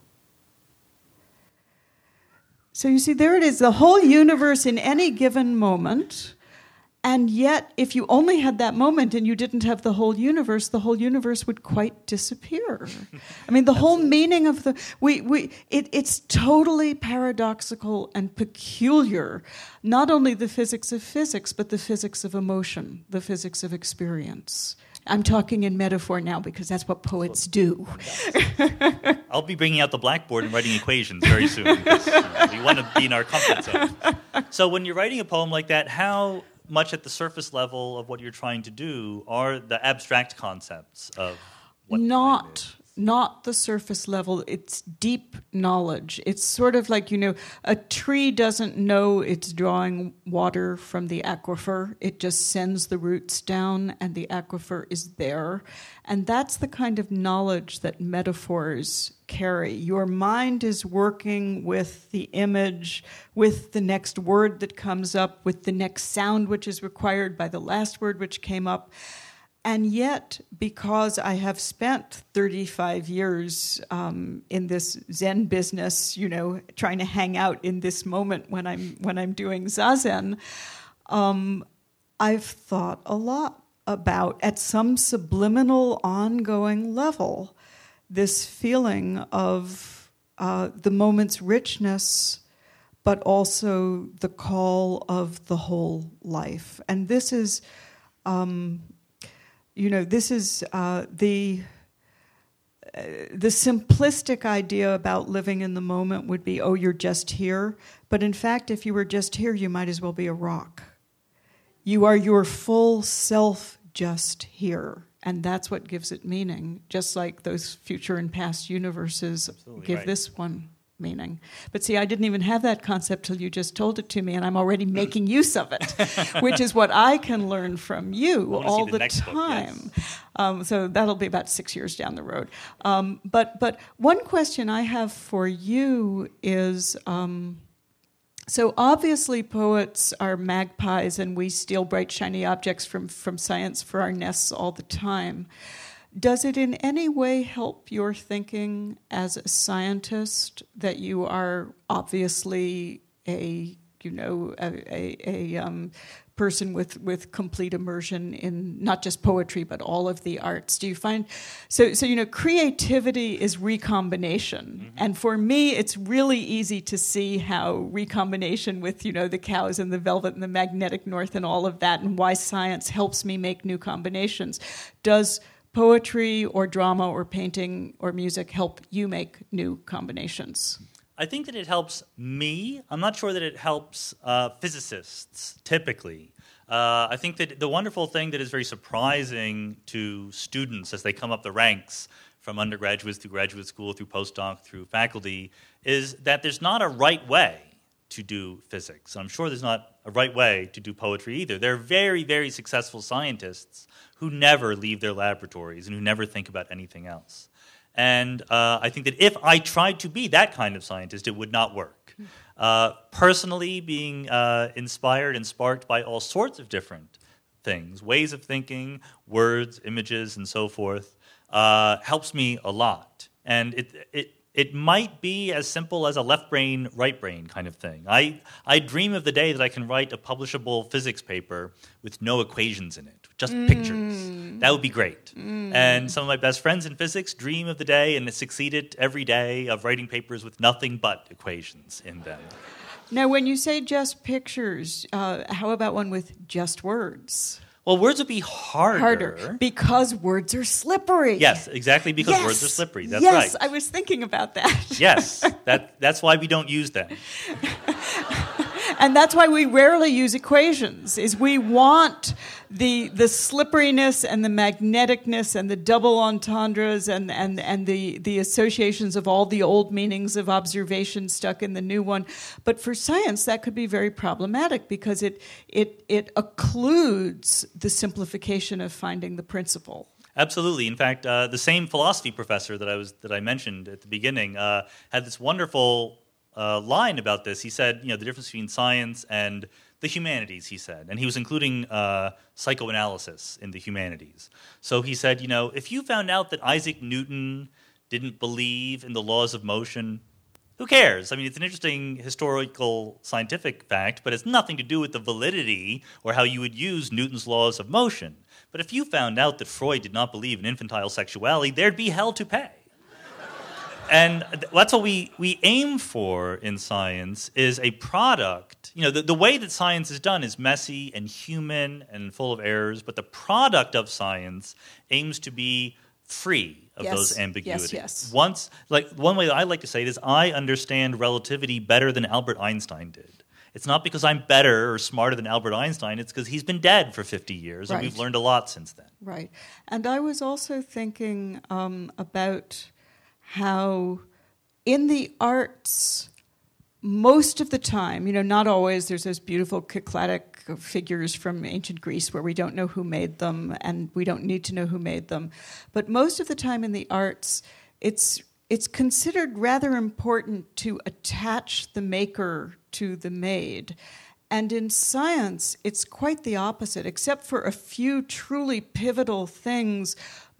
So you see, there it is, the whole universe in any given moment, and yet if you only had that moment and you didn't have the whole universe, the whole universe would quite disappear. I mean, the whole meaning of the... we we it, it's totally paradoxical and peculiar, not only the physics of physics, but the physics of emotion, the physics of experience. I'm talking in metaphor now because that's what poets do. I'll be bringing out the blackboard and writing equations very soon because uh, we want to be in our comfort zone. So when you're writing a poem like that, how much at the surface level of what you're trying to do are the abstract concepts of what Not... time is? Not the surface level, it's deep knowledge. It's sort of like, you know, a tree doesn't know it's drawing water from the aquifer. It just sends the roots down and the aquifer is there. And that's the kind of knowledge that metaphors carry. Your mind is working with the image, with the next word that comes up, with the next sound which is required by the last word which came up. And yet, because I have spent thirty-five years um, in this Zen business, you know, trying to hang out in this moment when I'm when I'm doing Zazen, um, I've thought a lot about, at some subliminal, ongoing level, this feeling of uh, the moment's richness, but also the call of the whole life. And this is... Um, You know, this is uh, the uh, the simplistic idea about living in the moment would be, oh, you're just here. But in fact, if you were just here, you might as well be a rock. You are your full self just here. And that's what gives it meaning, just like those future and past universes Absolutely give right. this one meaning. But see, I didn't even have that concept till you just told it to me, and I'm already making use of it, which is what I can learn from you all the, the time. Book, yes. um, so that'll be about six years down the road. Um, but but one question I have for you is, um, so obviously poets are magpies, and we steal bright, shiny objects from, from science for our nests all the time. Does it in any way help your thinking as a scientist that you are obviously a, you know, a, a, a um, person with, with complete immersion in not just poetry but all of the arts. Do you find so so you know creativity is recombination, mm-hmm. and for me it's really easy to see how recombination with you know the cows and the velvet and the magnetic north and all of that, and why science helps me make new combinations. Does poetry or drama or painting or music help you make new combinations? I think that it helps me. I'm not sure that it helps uh, physicists, typically. Uh, I think that the wonderful thing that is very surprising to students as they come up the ranks from undergraduates through graduate school, through postdoc, through faculty, is that there's not a right way to do physics. I'm sure there's not a right way to do poetry either. There are very, very successful scientists who never leave their laboratories and who never think about anything else. And uh, I think that if I tried to be that kind of scientist, it would not work. Uh, personally, being uh, inspired and sparked by all sorts of different things, ways of thinking, words, images, and so forth, uh, helps me a lot. And it, it, it might be as simple as a left brain, right brain kind of thing. I, I dream of the day that I can write a publishable physics paper with no equations in it, just mm. pictures. That would be great. Mm. And some of my best friends in physics dream of the day, and succeeded every day, of writing papers with nothing but equations in them. Now, when you say just pictures, uh, how about one with just words? Well, words would be harder. Harder, because words are slippery. Yes, exactly, because yes. words are slippery. That's yes, right. Yes, I was thinking about that. Yes, that, that's why we don't use them. And that's why we rarely use equations, is we want the the slipperiness and the magneticness and the double entendres and, and, and the, the associations of all the old meanings of observation stuck in the new one. But for science, that could be very problematic because it it it occludes the simplification of finding the principle. Absolutely. In fact, uh, the same philosophy professor that I was that I mentioned at the beginning uh, had this wonderful Uh, line about this. He said, you know, the difference between science and the humanities, he said. And he was including uh, psychoanalysis in the humanities. So he said, you know, if you found out that Isaac Newton didn't believe in the laws of motion, who cares? I mean, it's an interesting historical scientific fact, but it's nothing to do with the validity or how you would use Newton's laws of motion. But if you found out that Freud did not believe in infantile sexuality, there'd be hell to pay. And that's what we, we aim for in science, is a product. You know, the, the way that science is done is messy and human and full of errors, but the product of science aims to be free of yes. those ambiguities. Yes, yes. Once, like, one way that I like to say it is, I understand relativity better than Albert Einstein did. It's not because I'm better or smarter than Albert Einstein, it's because he's been dead for fifty years, right. and we've learned a lot since then. Right. And I was also thinking um, about how in the arts, most of the time, you know, not always, there's those beautiful Cycladic figures from ancient Greece where we don't know who made them and we don't need to know who made them. But most of the time in the arts, it's it's considered rather important to attach the maker to the made. And in science, it's quite the opposite. Except for a few truly pivotal things,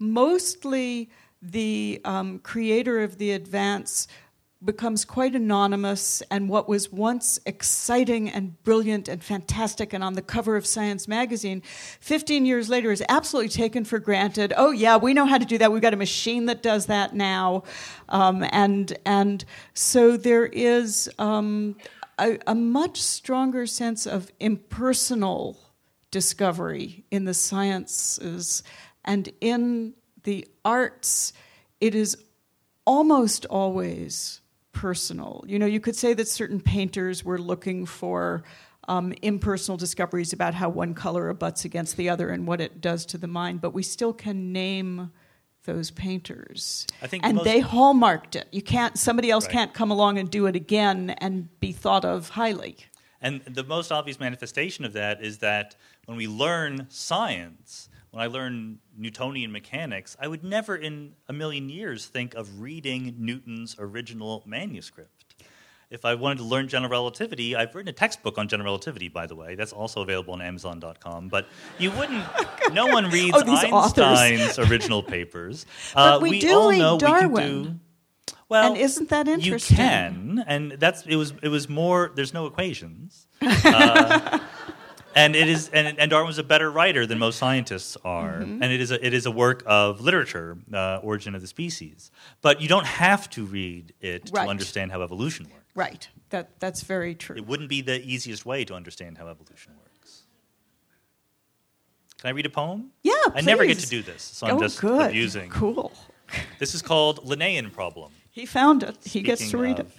mostly the um, creator of the advance becomes quite anonymous, and what was once exciting and brilliant and fantastic and on the cover of Science magazine, fifteen years later is absolutely taken for granted. Oh yeah, we know how to do that. We've got a machine that does that now. Um, and and so there is um, a, a much stronger sense of impersonal discovery in the sciences, and in the arts, it is almost always personal. You know, you could say that certain painters were looking for um, impersonal discoveries about how one color abuts against the other and what it does to the mind, but we still can name those painters. I think and the most... they hallmarked it. You can't. Somebody else right. can't come along and do it again and be thought of highly. And the most obvious manifestation of that is that when we learn science, when I learned Newtonian mechanics, I would never in a million years think of reading Newton's original manuscript. If I wanted to learn general relativity, I've written a textbook on general relativity, by the way. That's also available on Amazon dot com. But you wouldn't, no one reads oh, Einstein's original papers. Uh, but we, we do all read know Darwin. We can do, well, and isn't that interesting? You can, and that's it was it was more. There's no equations. Uh, And it is, and, and Darwin was a better writer than most scientists are. Mm-hmm. And it is, a, it is a work of literature, uh, Origin of the Species. But you don't have to read it right. to understand how evolution works. Right. That that's very true. It wouldn't be the easiest way to understand how evolution works. Can I read a poem? Yeah, I never get to do this, so I'm oh, just good. abusing. Cool. This is called Linnaean Problem. He found it. He Speaking gets to read of, it.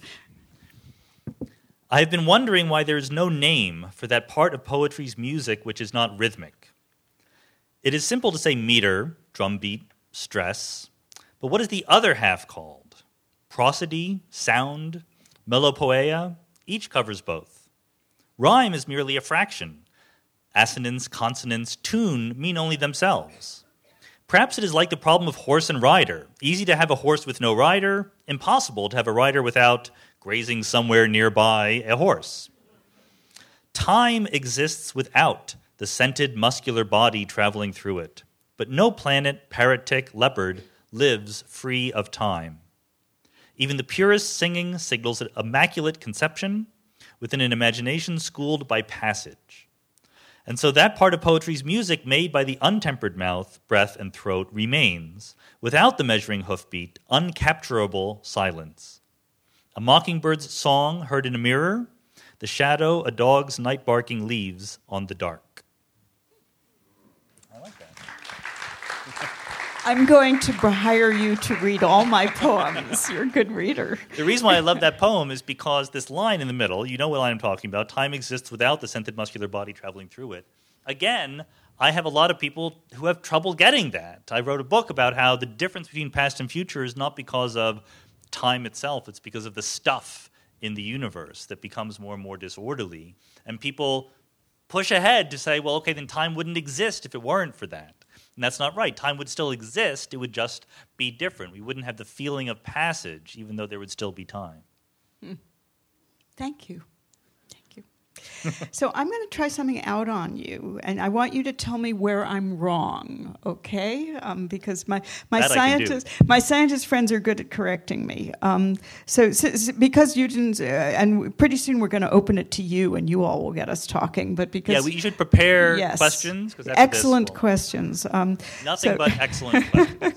I have been wondering why there is no name for that part of poetry's music which is not rhythmic. It is simple to say meter, drum beat, stress, but what is the other half called? Prosody, sound, melopoeia? Each covers both. Rhyme is merely a fraction. Assonance, consonance, tune mean only themselves. Perhaps it is like the problem of horse and rider. Easy to have a horse with no rider, impossible to have a rider without grazing somewhere nearby a horse. Time exists without the scented muscular body traveling through it, but no planet, parrot, tick, leopard lives free of time. Even the purest singing signals an immaculate conception within an imagination schooled by passage. And so that part of poetry's music made by the untempered mouth, breath, and throat remains, without the measuring hoofbeat, uncapturable silence. A mockingbird's song heard in a mirror, the shadow a dog's night barking leaves on the dark. I like that. I'm going to hire you to read all my poems. You're a good reader. The reason why I love that poem is because this line in the middle, you know what line I'm talking about, time exists without the scented muscular body traveling through it. Again, I have a lot of people who have trouble getting that. I wrote a book about how the difference between past and future is not because of time itself, it's because of the stuff in the universe that becomes more and more disorderly. And people push ahead to say, well, okay, then time wouldn't exist if it weren't for that. And that's not right. Time would still exist. It would just be different. We wouldn't have the feeling of passage, even though there would still be time. Hmm. Thank you. Thank you. So I'm going to try something out on you, and I want you to tell me where I'm wrong, okay? Um, because my my that scientist my scientist friends are good at correcting me. Um, so, so, so because you didn't, uh, and pretty soon we're going to open it to you, and you all will get us talking. But because yeah, well, you should prepare yes, questions. That's excellent questions. Um, Nothing so, but excellent questions.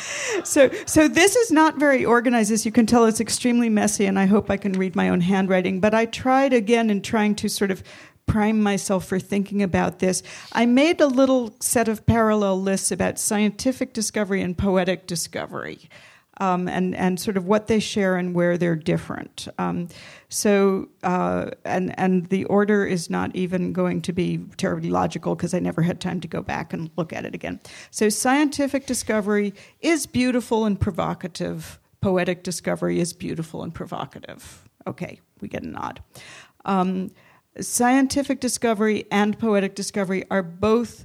So, so this is not very organized, as you can tell. It's extremely messy, and I hope I can read my own handwriting. But I tried again in trying to sort of prime myself for thinking about this. I made a little set of parallel lists about scientific discovery and poetic discovery, um, and and sort of what they share and where they're different. Um, so, uh, and and the order is not even going to be terribly logical because I never had time to go back and look at it again. So, scientific discovery is beautiful and provocative. Poetic discovery is beautiful and provocative. Okay, we get a nod. Um, scientific discovery and poetic discovery are both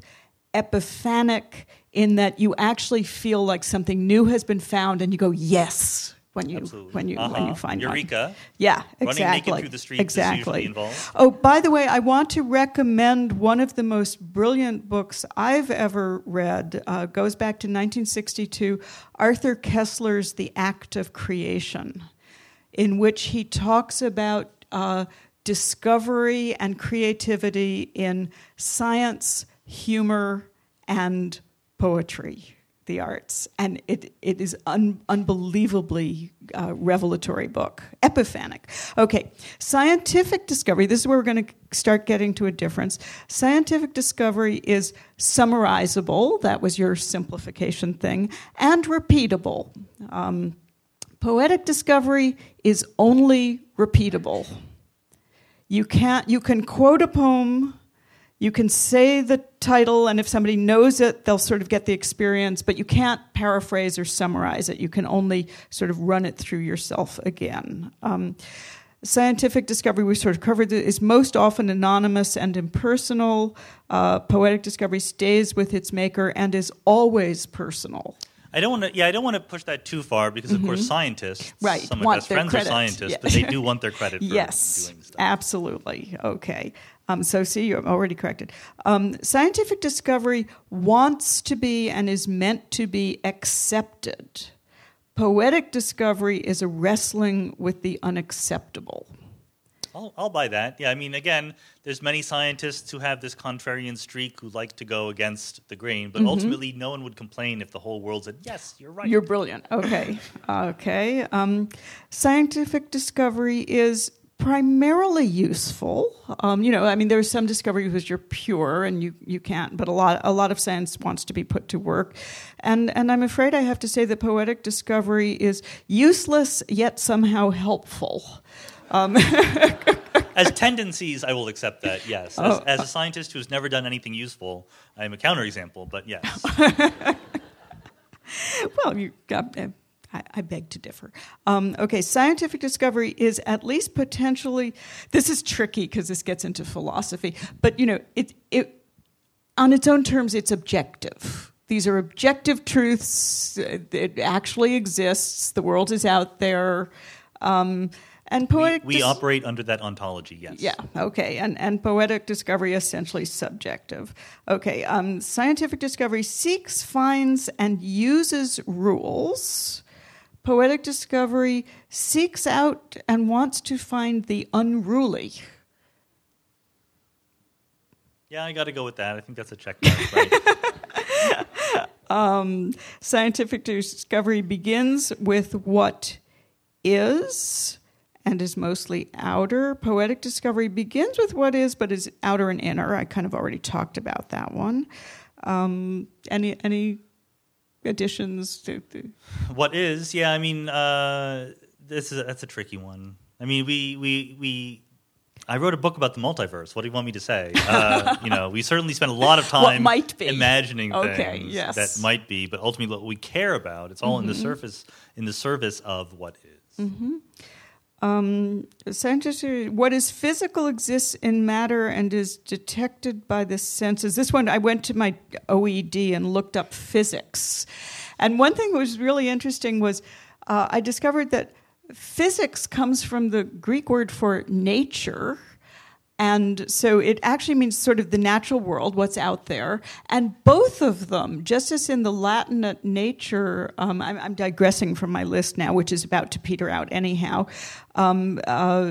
epiphanic in that you actually feel like something new has been found and you go, yes, when you Absolutely. when you uh-huh. when you find Eureka. one. Yeah, exactly. Running naked through the streets exactly. is usually involved. Oh, by the way, I want to recommend one of the most brilliant books I've ever read. Uh, goes back to nineteen sixty-two, Arthur Koestler's The Act of Creation, in which he talks about uh, discovery and creativity in science, humor, and poetry, the arts. And it, it is un, unbelievably uh, revelatory book, epiphanic. Okay, scientific discovery, this is where we're going to start getting to a difference. Scientific discovery is summarizable, that was your simplification thing, and repeatable. Um, poetic discovery is only repeatable. You can't, you can quote a poem, you can say the title, and if somebody knows it, they'll sort of get the experience, but you can't paraphrase or summarize it. You can only sort of run it through yourself again. Um, scientific discovery, we sort of covered, is most often anonymous and impersonal. Uh, poetic discovery stays with its maker and is always personal. I don't want to. Yeah, I don't want to push that too far because, of mm-hmm. course, scientists, right. some of my want best friends credit. are scientists, yeah. but they do want their credit for yes, doing stuff. Absolutely. Okay. Um, so, see, you're already corrected. Um, scientific discovery wants to be and is meant to be accepted. Poetic discovery is a wrestling with the unacceptable. I'll, I'll buy that. Yeah, I mean, again, there's many scientists who have this contrarian streak who like to go against the grain, but mm-hmm. ultimately no one would complain if the whole world said, yes, you're right. You're brilliant. Okay. okay. Um, scientific discovery is primarily useful. Um, you know, I mean, there's some discovery which are pure and you, you can't, but a lot a lot of science wants to be put to work. And and I'm afraid I have to say that poetic discovery is useless yet somehow helpful. Um, As tendencies, I will accept that, yes. As, oh, as a scientist who's never done anything useful, I'm a counterexample, but yes. Well, you got... Uh, I beg to differ. Um, okay, scientific discovery is at least potentially. This is tricky because this gets into philosophy, but you know, it it on its own terms, it's objective. These are objective truths. It actually exists. The world is out there, um, and poetic. We, we dis- operate under that ontology. Yes. Yeah. Okay. And and poetic discovery essentially subjective. Okay. Um, scientific discovery seeks, finds, and uses rules. Poetic discovery seeks out and wants to find the unruly. Yeah, I got to go with that. I think that's a check mark, right? um, scientific discovery begins with what is and is mostly outer. Poetic discovery begins with what is, but is outer and inner. I kind of already talked about that one. Um, any any... additions to, to what is? Yeah, I mean, uh, this is a, that's a tricky one. I mean, we we we. I wrote a book about the multiverse. What do you want me to say? Uh, you know, we certainly spend a lot of time might be. imagining okay, things yes. that might be, but ultimately, what we care about, it's all mm-hmm. in the surface, in the service of what is. Mm-hmm. Um, scientists, what is physical exists in matter and is detected by the senses. This one, I went to my O E D and looked up physics. And one thing that was really interesting was uh, I discovered that physics comes from the Greek word for nature. And so it actually means sort of the natural world, what's out there. And both of them, just as in the Latin nature, um, I'm, I'm digressing from my list now, which is about to peter out anyhow. Um, uh,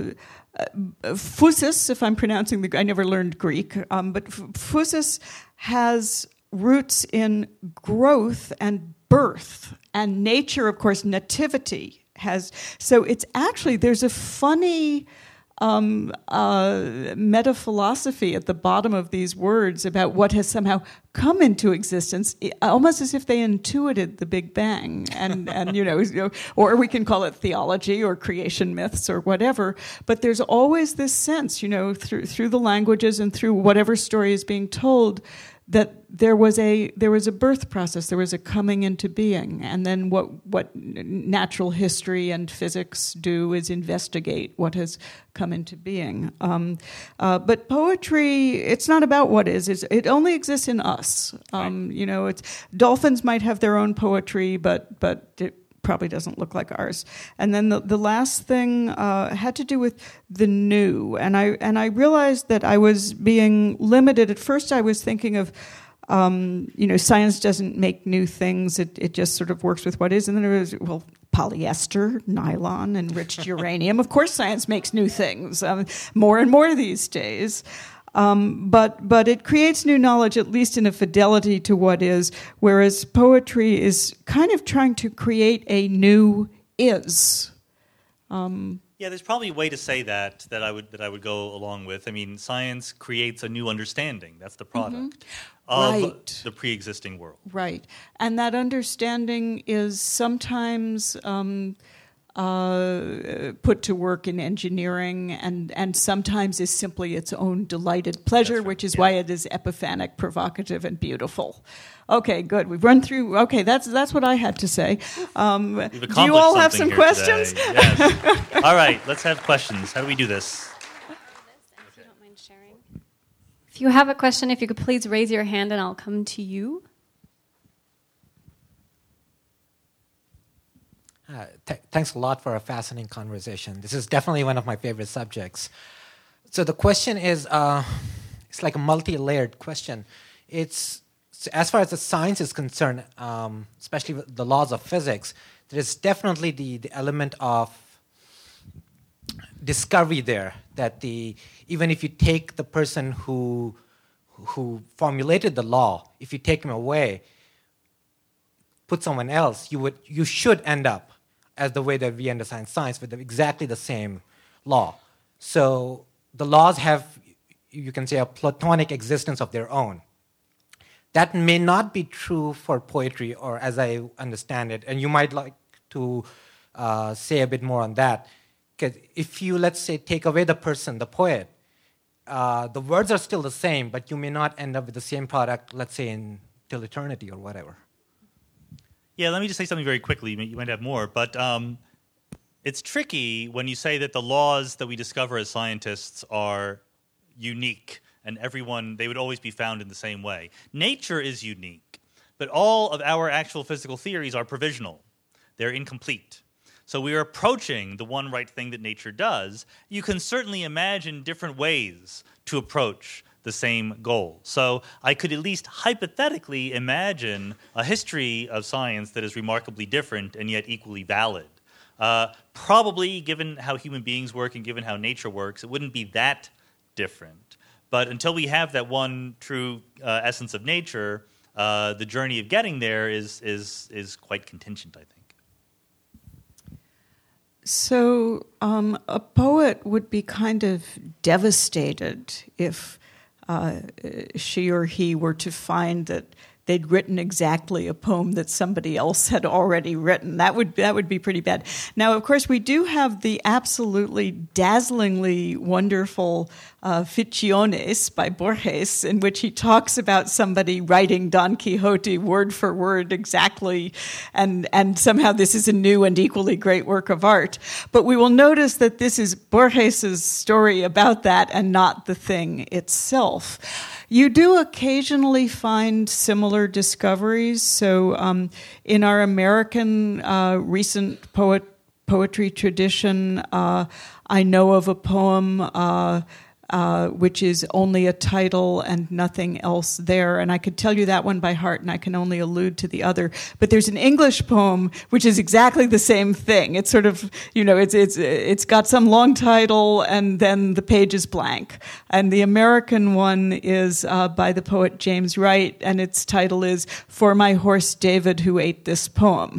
physis, if I'm pronouncing the, I never learned Greek, um, but physis has roots in growth and birth. And nature, of course, nativity has. So it's actually, there's a funny... Um, uh, meta-philosophy at the bottom of these words about what has somehow come into existence, almost as if they intuited the Big Bang, and and you know, you know, or we can call it theology or creation myths or whatever. But there's always this sense, you know, through through the languages and through whatever story is being told, that there was a there was a birth process, there was a coming into being, and then what what natural history and physics do is investigate what has come into being. Um, uh, but poetry, it's not about what is; it's, it only exists in us. Um, right. You know, it's dolphins might have their own poetry, but but. It, probably doesn't look like ours. And then the, the last thing uh, had to do with the new. And I and I realized that I was being limited. At first I was thinking of, um, you know, science doesn't make new things. It, it just sort of works with what is. And then there was, well, polyester, nylon, enriched uranium. Of course science makes new things, um, more and more these days. Um, but but it creates new knowledge, at least in a fidelity to what is, whereas poetry is kind of trying to create a new is. Um, yeah, there's probably a way to say that that I would that I would go along with. I mean, science creates a new understanding. That's the product mm-hmm. of right. the pre-existing world. Right, and that understanding is sometimes. Um, Uh, put to work in engineering, and, and sometimes is simply its own delighted pleasure, right. which is yeah. why it is epiphanic, provocative, and beautiful. Okay, good. We've run through. Okay, that's that's what I had to say. Um, do you all have some questions? Yes. All right, let's have questions. How do we do this? If you don't mind sharing. If you have a question, if you could please raise your hand, and I'll come to you. Uh, th- thanks a lot for a fascinating conversation. This is definitely one of my favorite subjects. So the question is, uh, it's like a multi-layered question. It's as far as the science is concerned, um, especially the laws of physics, there is definitely the, the element of discovery there that the even if you take the person who who formulated the law, if you take him away, put someone else, you would you should end up as the way that we understand science with exactly the same law. So the laws have, you can say, a Platonic existence of their own. That may not be true for poetry, or as I understand it, and you might like to uh, say a bit more on that. Because if you, let's say, take away the person, the poet, uh, the words are still the same, but you may not end up with the same product, let's say, in till eternity or whatever. Yeah, let me just say something very quickly. You might have more, but um, it's tricky when you say that the laws that we discover as scientists are unique and everyone, they would always be found in the same way. Nature is unique, but all of our actual physical theories are provisional. They're incomplete. So we are approaching the one right thing that nature does. You can certainly imagine different ways to approach the same goal. So I could at least hypothetically imagine a history of science that is remarkably different and yet equally valid. Uh, probably, given how human beings work and given how nature works, it wouldn't be that different. But until we have that one true uh, essence of nature, uh, the journey of getting there is is is quite contingent, I think. So um, a poet would be kind of devastated if uh, she or he were to find that they'd written exactly a poem that somebody else had already written. That would that would be pretty bad. Now, of course, we do have the absolutely dazzlingly wonderful uh, Ficciones by Borges, in which he talks about somebody writing Don Quixote word for word exactly, and, and somehow this is a new and equally great work of art. But we will notice that this is Borges's story about that and not the thing itself. You do occasionally find similar discoveries. So um, in our American uh, recent poet poetry tradition, uh, I know of a poem uh, uh, which is only a title and nothing else there. And I could tell you that one by heart, and I can only allude to the other. But there's an English poem which is exactly the same thing. It's sort of, you know, it's it's it's got some long title and then the page is blank. And the American one is uh, by the poet James Wright, and its title is "For My Horse David Who Ate This Poem."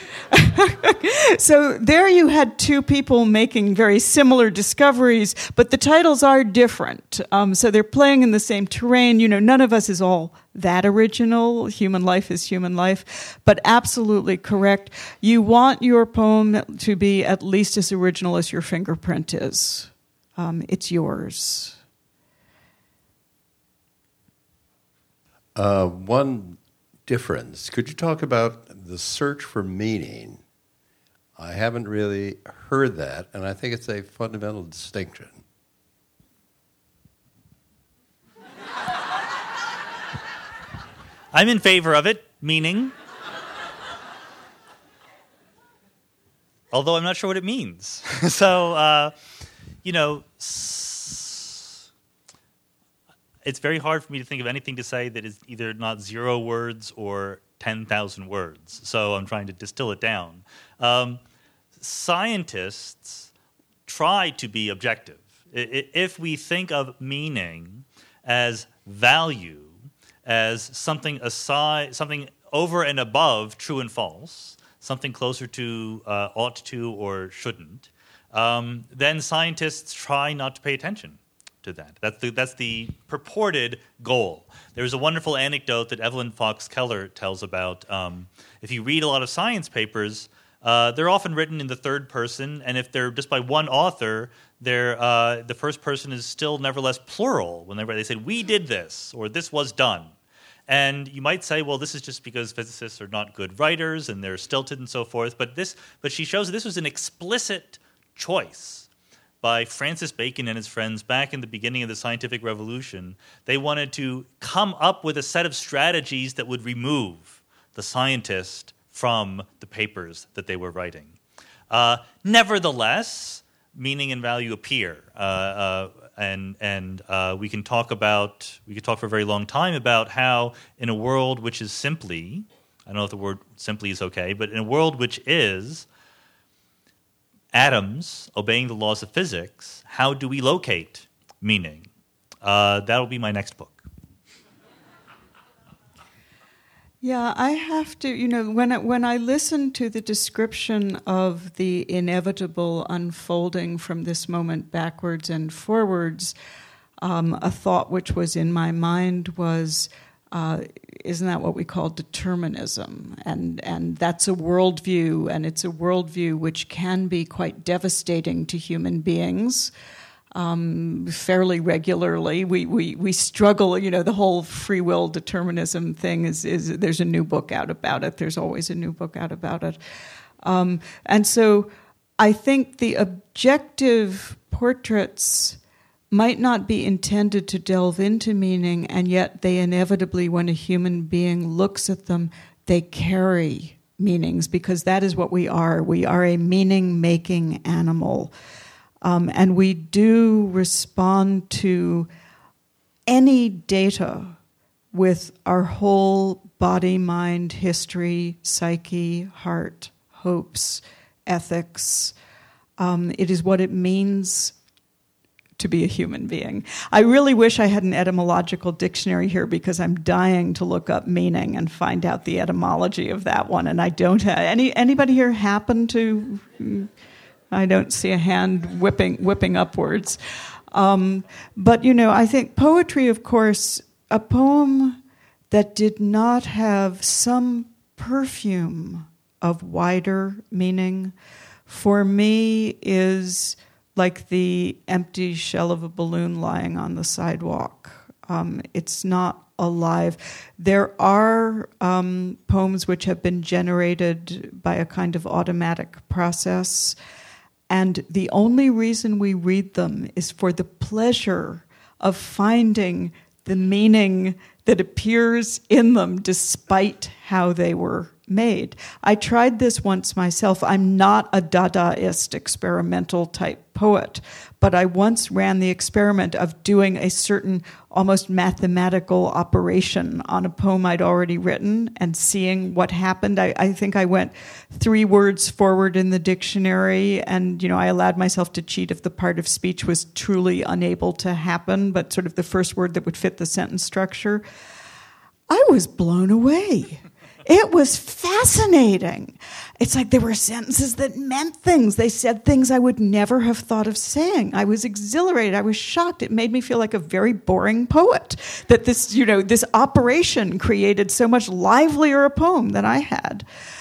So there you had two people making very similar discoveries, but the titles are different. Um, so they're playing in the same terrain. You know, none of us is all that original. Human life is human life. But absolutely correct. You want your poem to be at least as original as your fingerprint is. Um, it's yours. Uh, one difference. Could you talk about the search for meaning? I haven't really heard that, and I think it's a fundamental distinction. I'm in favor of it, meaning. Although I'm not sure what it means. so, uh, you know, s- it's very hard for me to think of anything to say that is either not zero words or ten thousand words. So I'm trying to distill it down. Um, scientists try to be objective. I- if we think of meaning as value, as something aside, something over and above true and false, something closer to uh, ought to or shouldn't, um, then scientists try not to pay attention to that. That's the, that's the purported goal. There's a wonderful anecdote that Evelyn Fox Keller tells about. Um, if you read a lot of science papers, uh, they're often written in the third person, and if they're just by one author, they're, uh, the first person is still nevertheless plural. Whenever they say, we did this, or this was done. And you might say, well, this is just because physicists are not good writers, and they're stilted and so forth. But this, but she shows that this was an explicit choice by Francis Bacon and his friends back in the beginning of the scientific revolution. They wanted to come up with a set of strategies that would remove the scientist from the papers that they were writing. Uh, nevertheless, meaning and value appear, uh, uh, and and uh, we can talk about we could talk for a very long time about how in a world which is simply, I don't know if the word simply is okay, but in a world which is, atoms obeying the laws of physics, how do we locate meaning? Uh, that'll be my next book. Yeah, I have to, you know, when I, when I listen to the description of the inevitable unfolding from this moment backwards and forwards, um, a thought which was in my mind was, uh, isn't that what we call determinism? And and that's a worldview, and it's a worldview which can be quite devastating to human beings. Um, fairly regularly, we, we we struggle. You know, the whole free will determinism thing is is there's a new book out about it. There's always a new book out about it, um, and so I think the objective portraits might not be intended to delve into meaning, and yet they inevitably, when a human being looks at them, they carry meanings, because that is what we are. We are a meaning-making animal. Um, and we do respond to any data with our whole body, mind, history, psyche, heart, hopes, ethics. Um, it is what it means to be a human being. I really wish I had an etymological dictionary here, because I'm dying to look up meaning and find out the etymology of that one, and I don't have any. Anybody here happen to? I don't see a hand whipping whipping upwards. Um, but, you know, I think poetry, of course, a poem that did not have some perfume of wider meaning, for me, is like the empty shell of a balloon lying on the sidewalk. Um, it's not alive. There are um, poems which have been generated by a kind of automatic process, and the only reason we read them is for the pleasure of finding the meaning that appears in them despite how they were made. I tried this once myself. I'm not a Dadaist experimental type poet, but I once ran the experiment of doing a certain almost mathematical operation on a poem I'd already written and seeing what happened. I, I think I went three words forward in the dictionary, and you know, I allowed myself to cheat if the part of speech was truly unable to happen, but sort of the first word that would fit the sentence structure. I was blown away. It was fascinating. It's like there were sentences that meant things. They said things I would never have thought of saying. I was exhilarated. I was shocked. It made me feel like a very boring poet, that this, you know, this operation created so much livelier a poem than I had.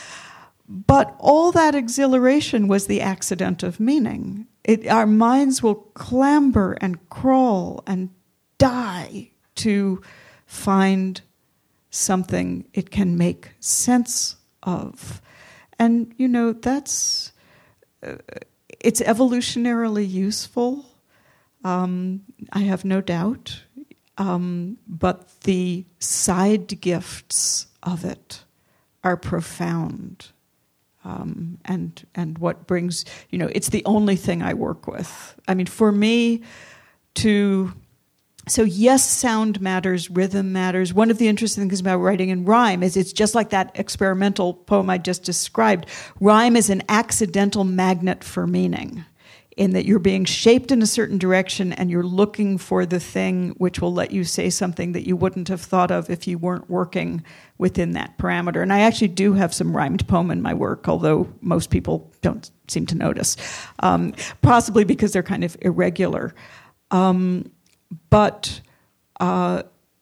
But all that exhilaration was the accident of meaning. It, our minds will clamber and crawl and die to find something it can make sense of. And, you know, that's, uh, it's evolutionarily useful, um, I have no doubt, um, but the side gifts of it are profound. Um, and and what brings, you know, it's the only thing I work with. I mean, for me to... So yes, sound matters, rhythm matters. One of the interesting things about writing in rhyme is it's just like that experimental poem I just described. Rhyme is an accidental magnet for meaning, in that you're being shaped in a certain direction and you're looking for the thing which will let you say something that you wouldn't have thought of if you weren't working within that parameter. And I actually do have some rhymed poem in my work, although most people don't seem to notice, um, possibly because they're kind of irregular. Um, But uh,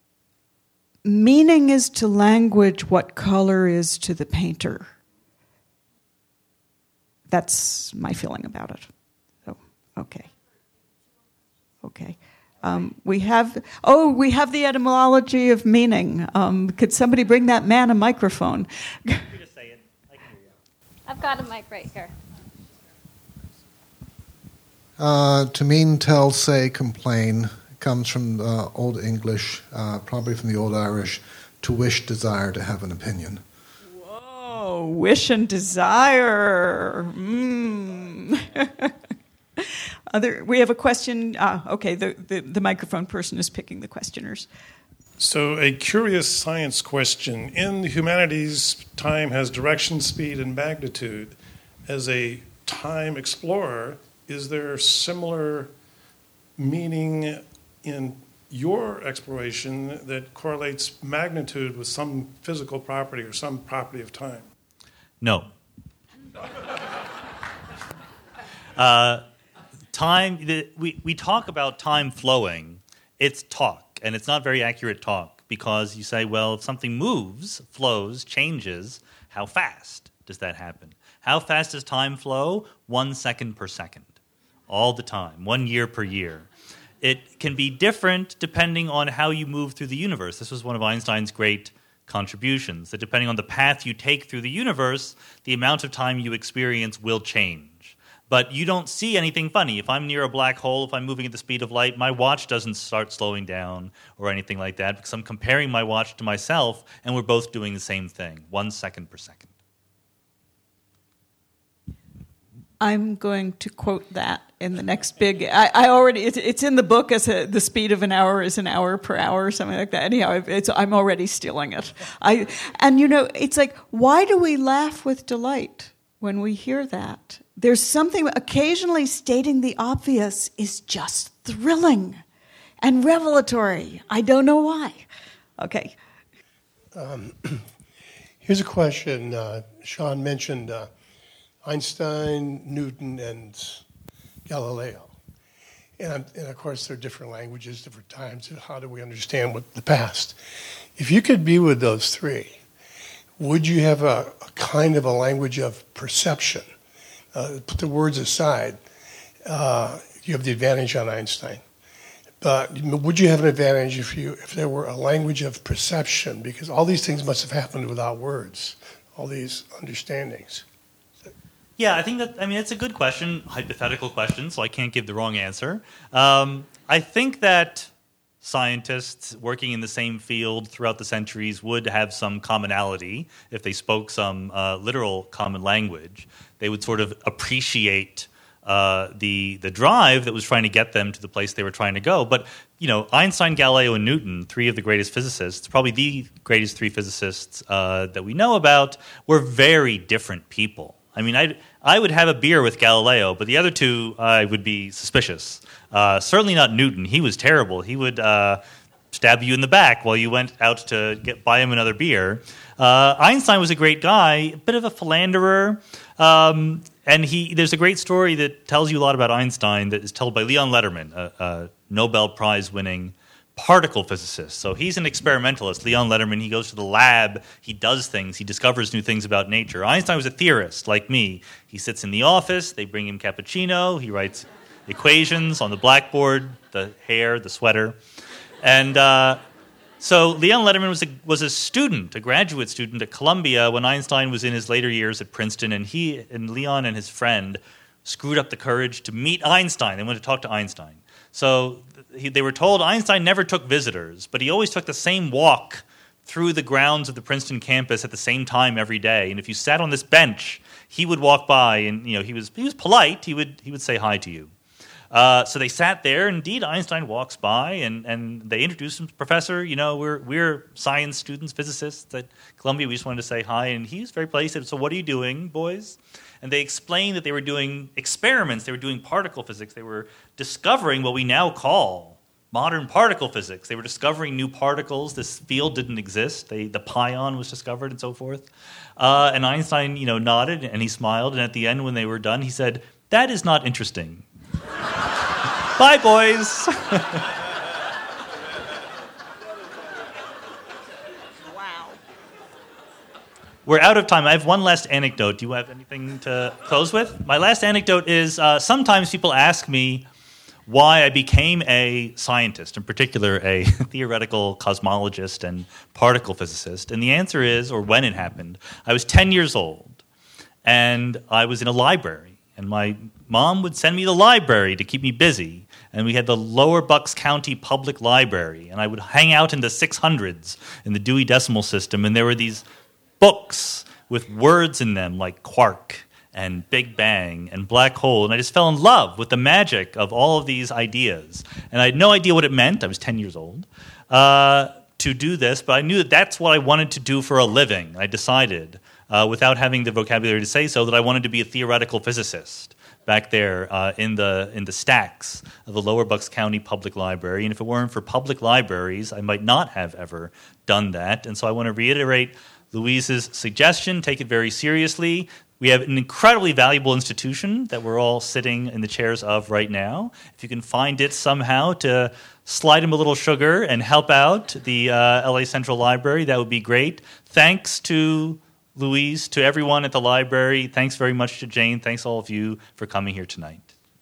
meaning is to language what color is to the painter. That's my feeling about it. So, okay. Okay. Um, we have, oh, we have the etymology of meaning. Um, could somebody bring that man a microphone? You just say it. I can hear you. I've got a mic right here. Uh, to mean, tell, say, complain comes from uh, Old English, uh, probably from the Old Irish, to wish, desire, to have an opinion. Whoa, wish and desire. Mm. Other, we have a question. Ah, okay, the, the, the microphone person is picking the questioners. So a curious science question. In the humanities, time has direction, speed, and magnitude. As a time explorer, is there similar meaning in your exploration that correlates magnitude with some physical property or some property of time? No. uh, time, the, we, we talk about time flowing. It's talk, and it's not very accurate talk, because you say, well, if something moves, flows, changes, how fast does that happen? How fast does time flow? One second per second, all the time, one year per year. It can be different depending on how you move through the universe. This was one of Einstein's great contributions, that depending on the path you take through the universe, the amount of time you experience will change. But you don't see anything funny. If I'm near a black hole, if I'm moving at the speed of light, my watch doesn't start slowing down or anything like that, because I'm comparing my watch to myself, and we're both doing the same thing, one second per second. I'm going to quote that in the next big. I, I already. It's, it's in the book as a, the speed of an hour is an hour per hour, or something like that. Anyhow, it's, I'm already stealing it. I and you know, it's like, why do we laugh with delight when we hear that? There's something. Occasionally, stating the obvious is just thrilling and revelatory. I don't know why. Okay. Um, here's a question. Uh, Sean mentioned. Uh, Einstein, Newton, and Galileo. And, and of course, they're different languages, different times. How do we understand what the past? If you could be with those three, would you have a, a kind of a language of perception? Uh, put the words aside. Uh, you have the advantage on Einstein. But would you have an advantage if you if there were a language of perception? Because all these things must have happened without words, all these understandings. Yeah, I think that, I mean, it's a good question, hypothetical question, so I can't give the wrong answer. Um, I think that scientists working in the same field throughout the centuries would have some commonality if they spoke some uh, literal common language. They would sort of appreciate uh, the the drive that was trying to get them to the place they were trying to go. But, you know, Einstein, Galileo, and Newton, three of the greatest physicists, probably the greatest three physicists uh, that we know about, were very different people. I mean, I'd, I would have a beer with Galileo, but the other two, I uh, would be suspicious. Uh, certainly not Newton. He was terrible. He would uh, stab you in the back while you went out to get buy him another beer. Uh, Einstein was a great guy, a bit of a philanderer. Um, and he there's a great story that tells you a lot about Einstein that is told by Leon Lederman, a, a Nobel Prize-winning particle physicist. So he's an experimentalist. Leon Lederman, he goes to the lab, he does things, he discovers new things about nature. Einstein was a theorist, like me. He sits in the office, they bring him cappuccino, he writes equations on the blackboard, the hair, the sweater. And uh, so Leon Lederman was a, was a student, a graduate student at Columbia when Einstein was in his later years at Princeton, and he and Leon and his friend screwed up the courage to meet Einstein. They went to talk to Einstein. So he, they were told Einstein never took visitors, but he always took the same walk through the grounds of the Princeton campus at the same time every day. And if you sat on this bench, he would walk by, and you know he was he was polite. He would he would say hi to you. Uh, so they sat there. Indeed, Einstein walks by, and, and they introduced him, Professor. You know, we're we're science students, physicists at Columbia. We just wanted to say hi, and he was very polite. He said, "So what are you doing, boys?" And they explained that they were doing experiments. They were doing particle physics. They were discovering what we now call modern particle physics. They were discovering new particles. This field didn't exist. They, the pion was discovered and so forth. Uh, and Einstein, you know, nodded and he smiled. And at the end, when they were done, he said, "That is not interesting." Bye, boys. We're out of time. I have one last anecdote. Do you have anything to close with? My last anecdote is uh, sometimes people ask me why I became a scientist, in particular a theoretical cosmologist and particle physicist. And the answer is, or when it happened, I was ten years old, and I was in a library. And my mom would send me to the library to keep me busy. And we had the Lower Bucks County Public Library. And I would hang out in the six hundreds in the Dewey Decimal System. And there were these books with words in them like quark and Big Bang and black hole, and I just fell in love with the magic of all of these ideas. And I had no idea what it meant. I was ten years old uh, to do this, but I knew that that's what I wanted to do for a living. I decided uh, without having the vocabulary to say so, that I wanted to be a theoretical physicist back there uh, in the in the stacks of the Lower Bucks County Public Library. And if it weren't for public libraries, I might not have ever done that. And so I want to reiterate Louise's suggestion, take it very seriously. We have an incredibly valuable institution that we're all sitting in the chairs of right now. If you can find it somehow to slide him a little sugar and help out the uh, L A Central Library, that would be great. Thanks to Louise, to everyone at the library. Thanks very much to Jane. Thanks all of you for coming here tonight.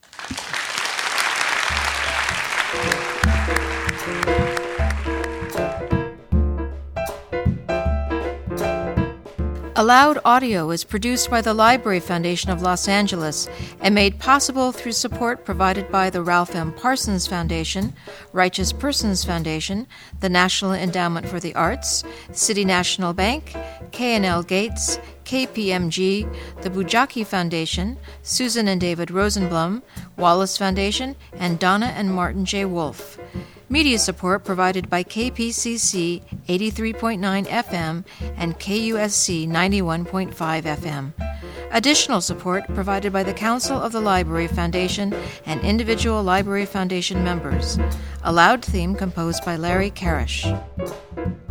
Allowed Audio is produced by the Library Foundation of Los Angeles and made possible through support provided by the Ralph M. Parsons Foundation, Righteous Persons Foundation, the National Endowment for the Arts, City National Bank, K and L Gates, K P M G, the Bujaki Foundation, Susan and David Rosenblum, Wallace Foundation, and Donna and Martin J. Wolfe. Media support provided by K P C C eighty-three point nine F M and K U S C ninety-one point five F M. Additional support provided by the Council of the Library Foundation and individual Library Foundation members. A loud theme composed by Larry Karish.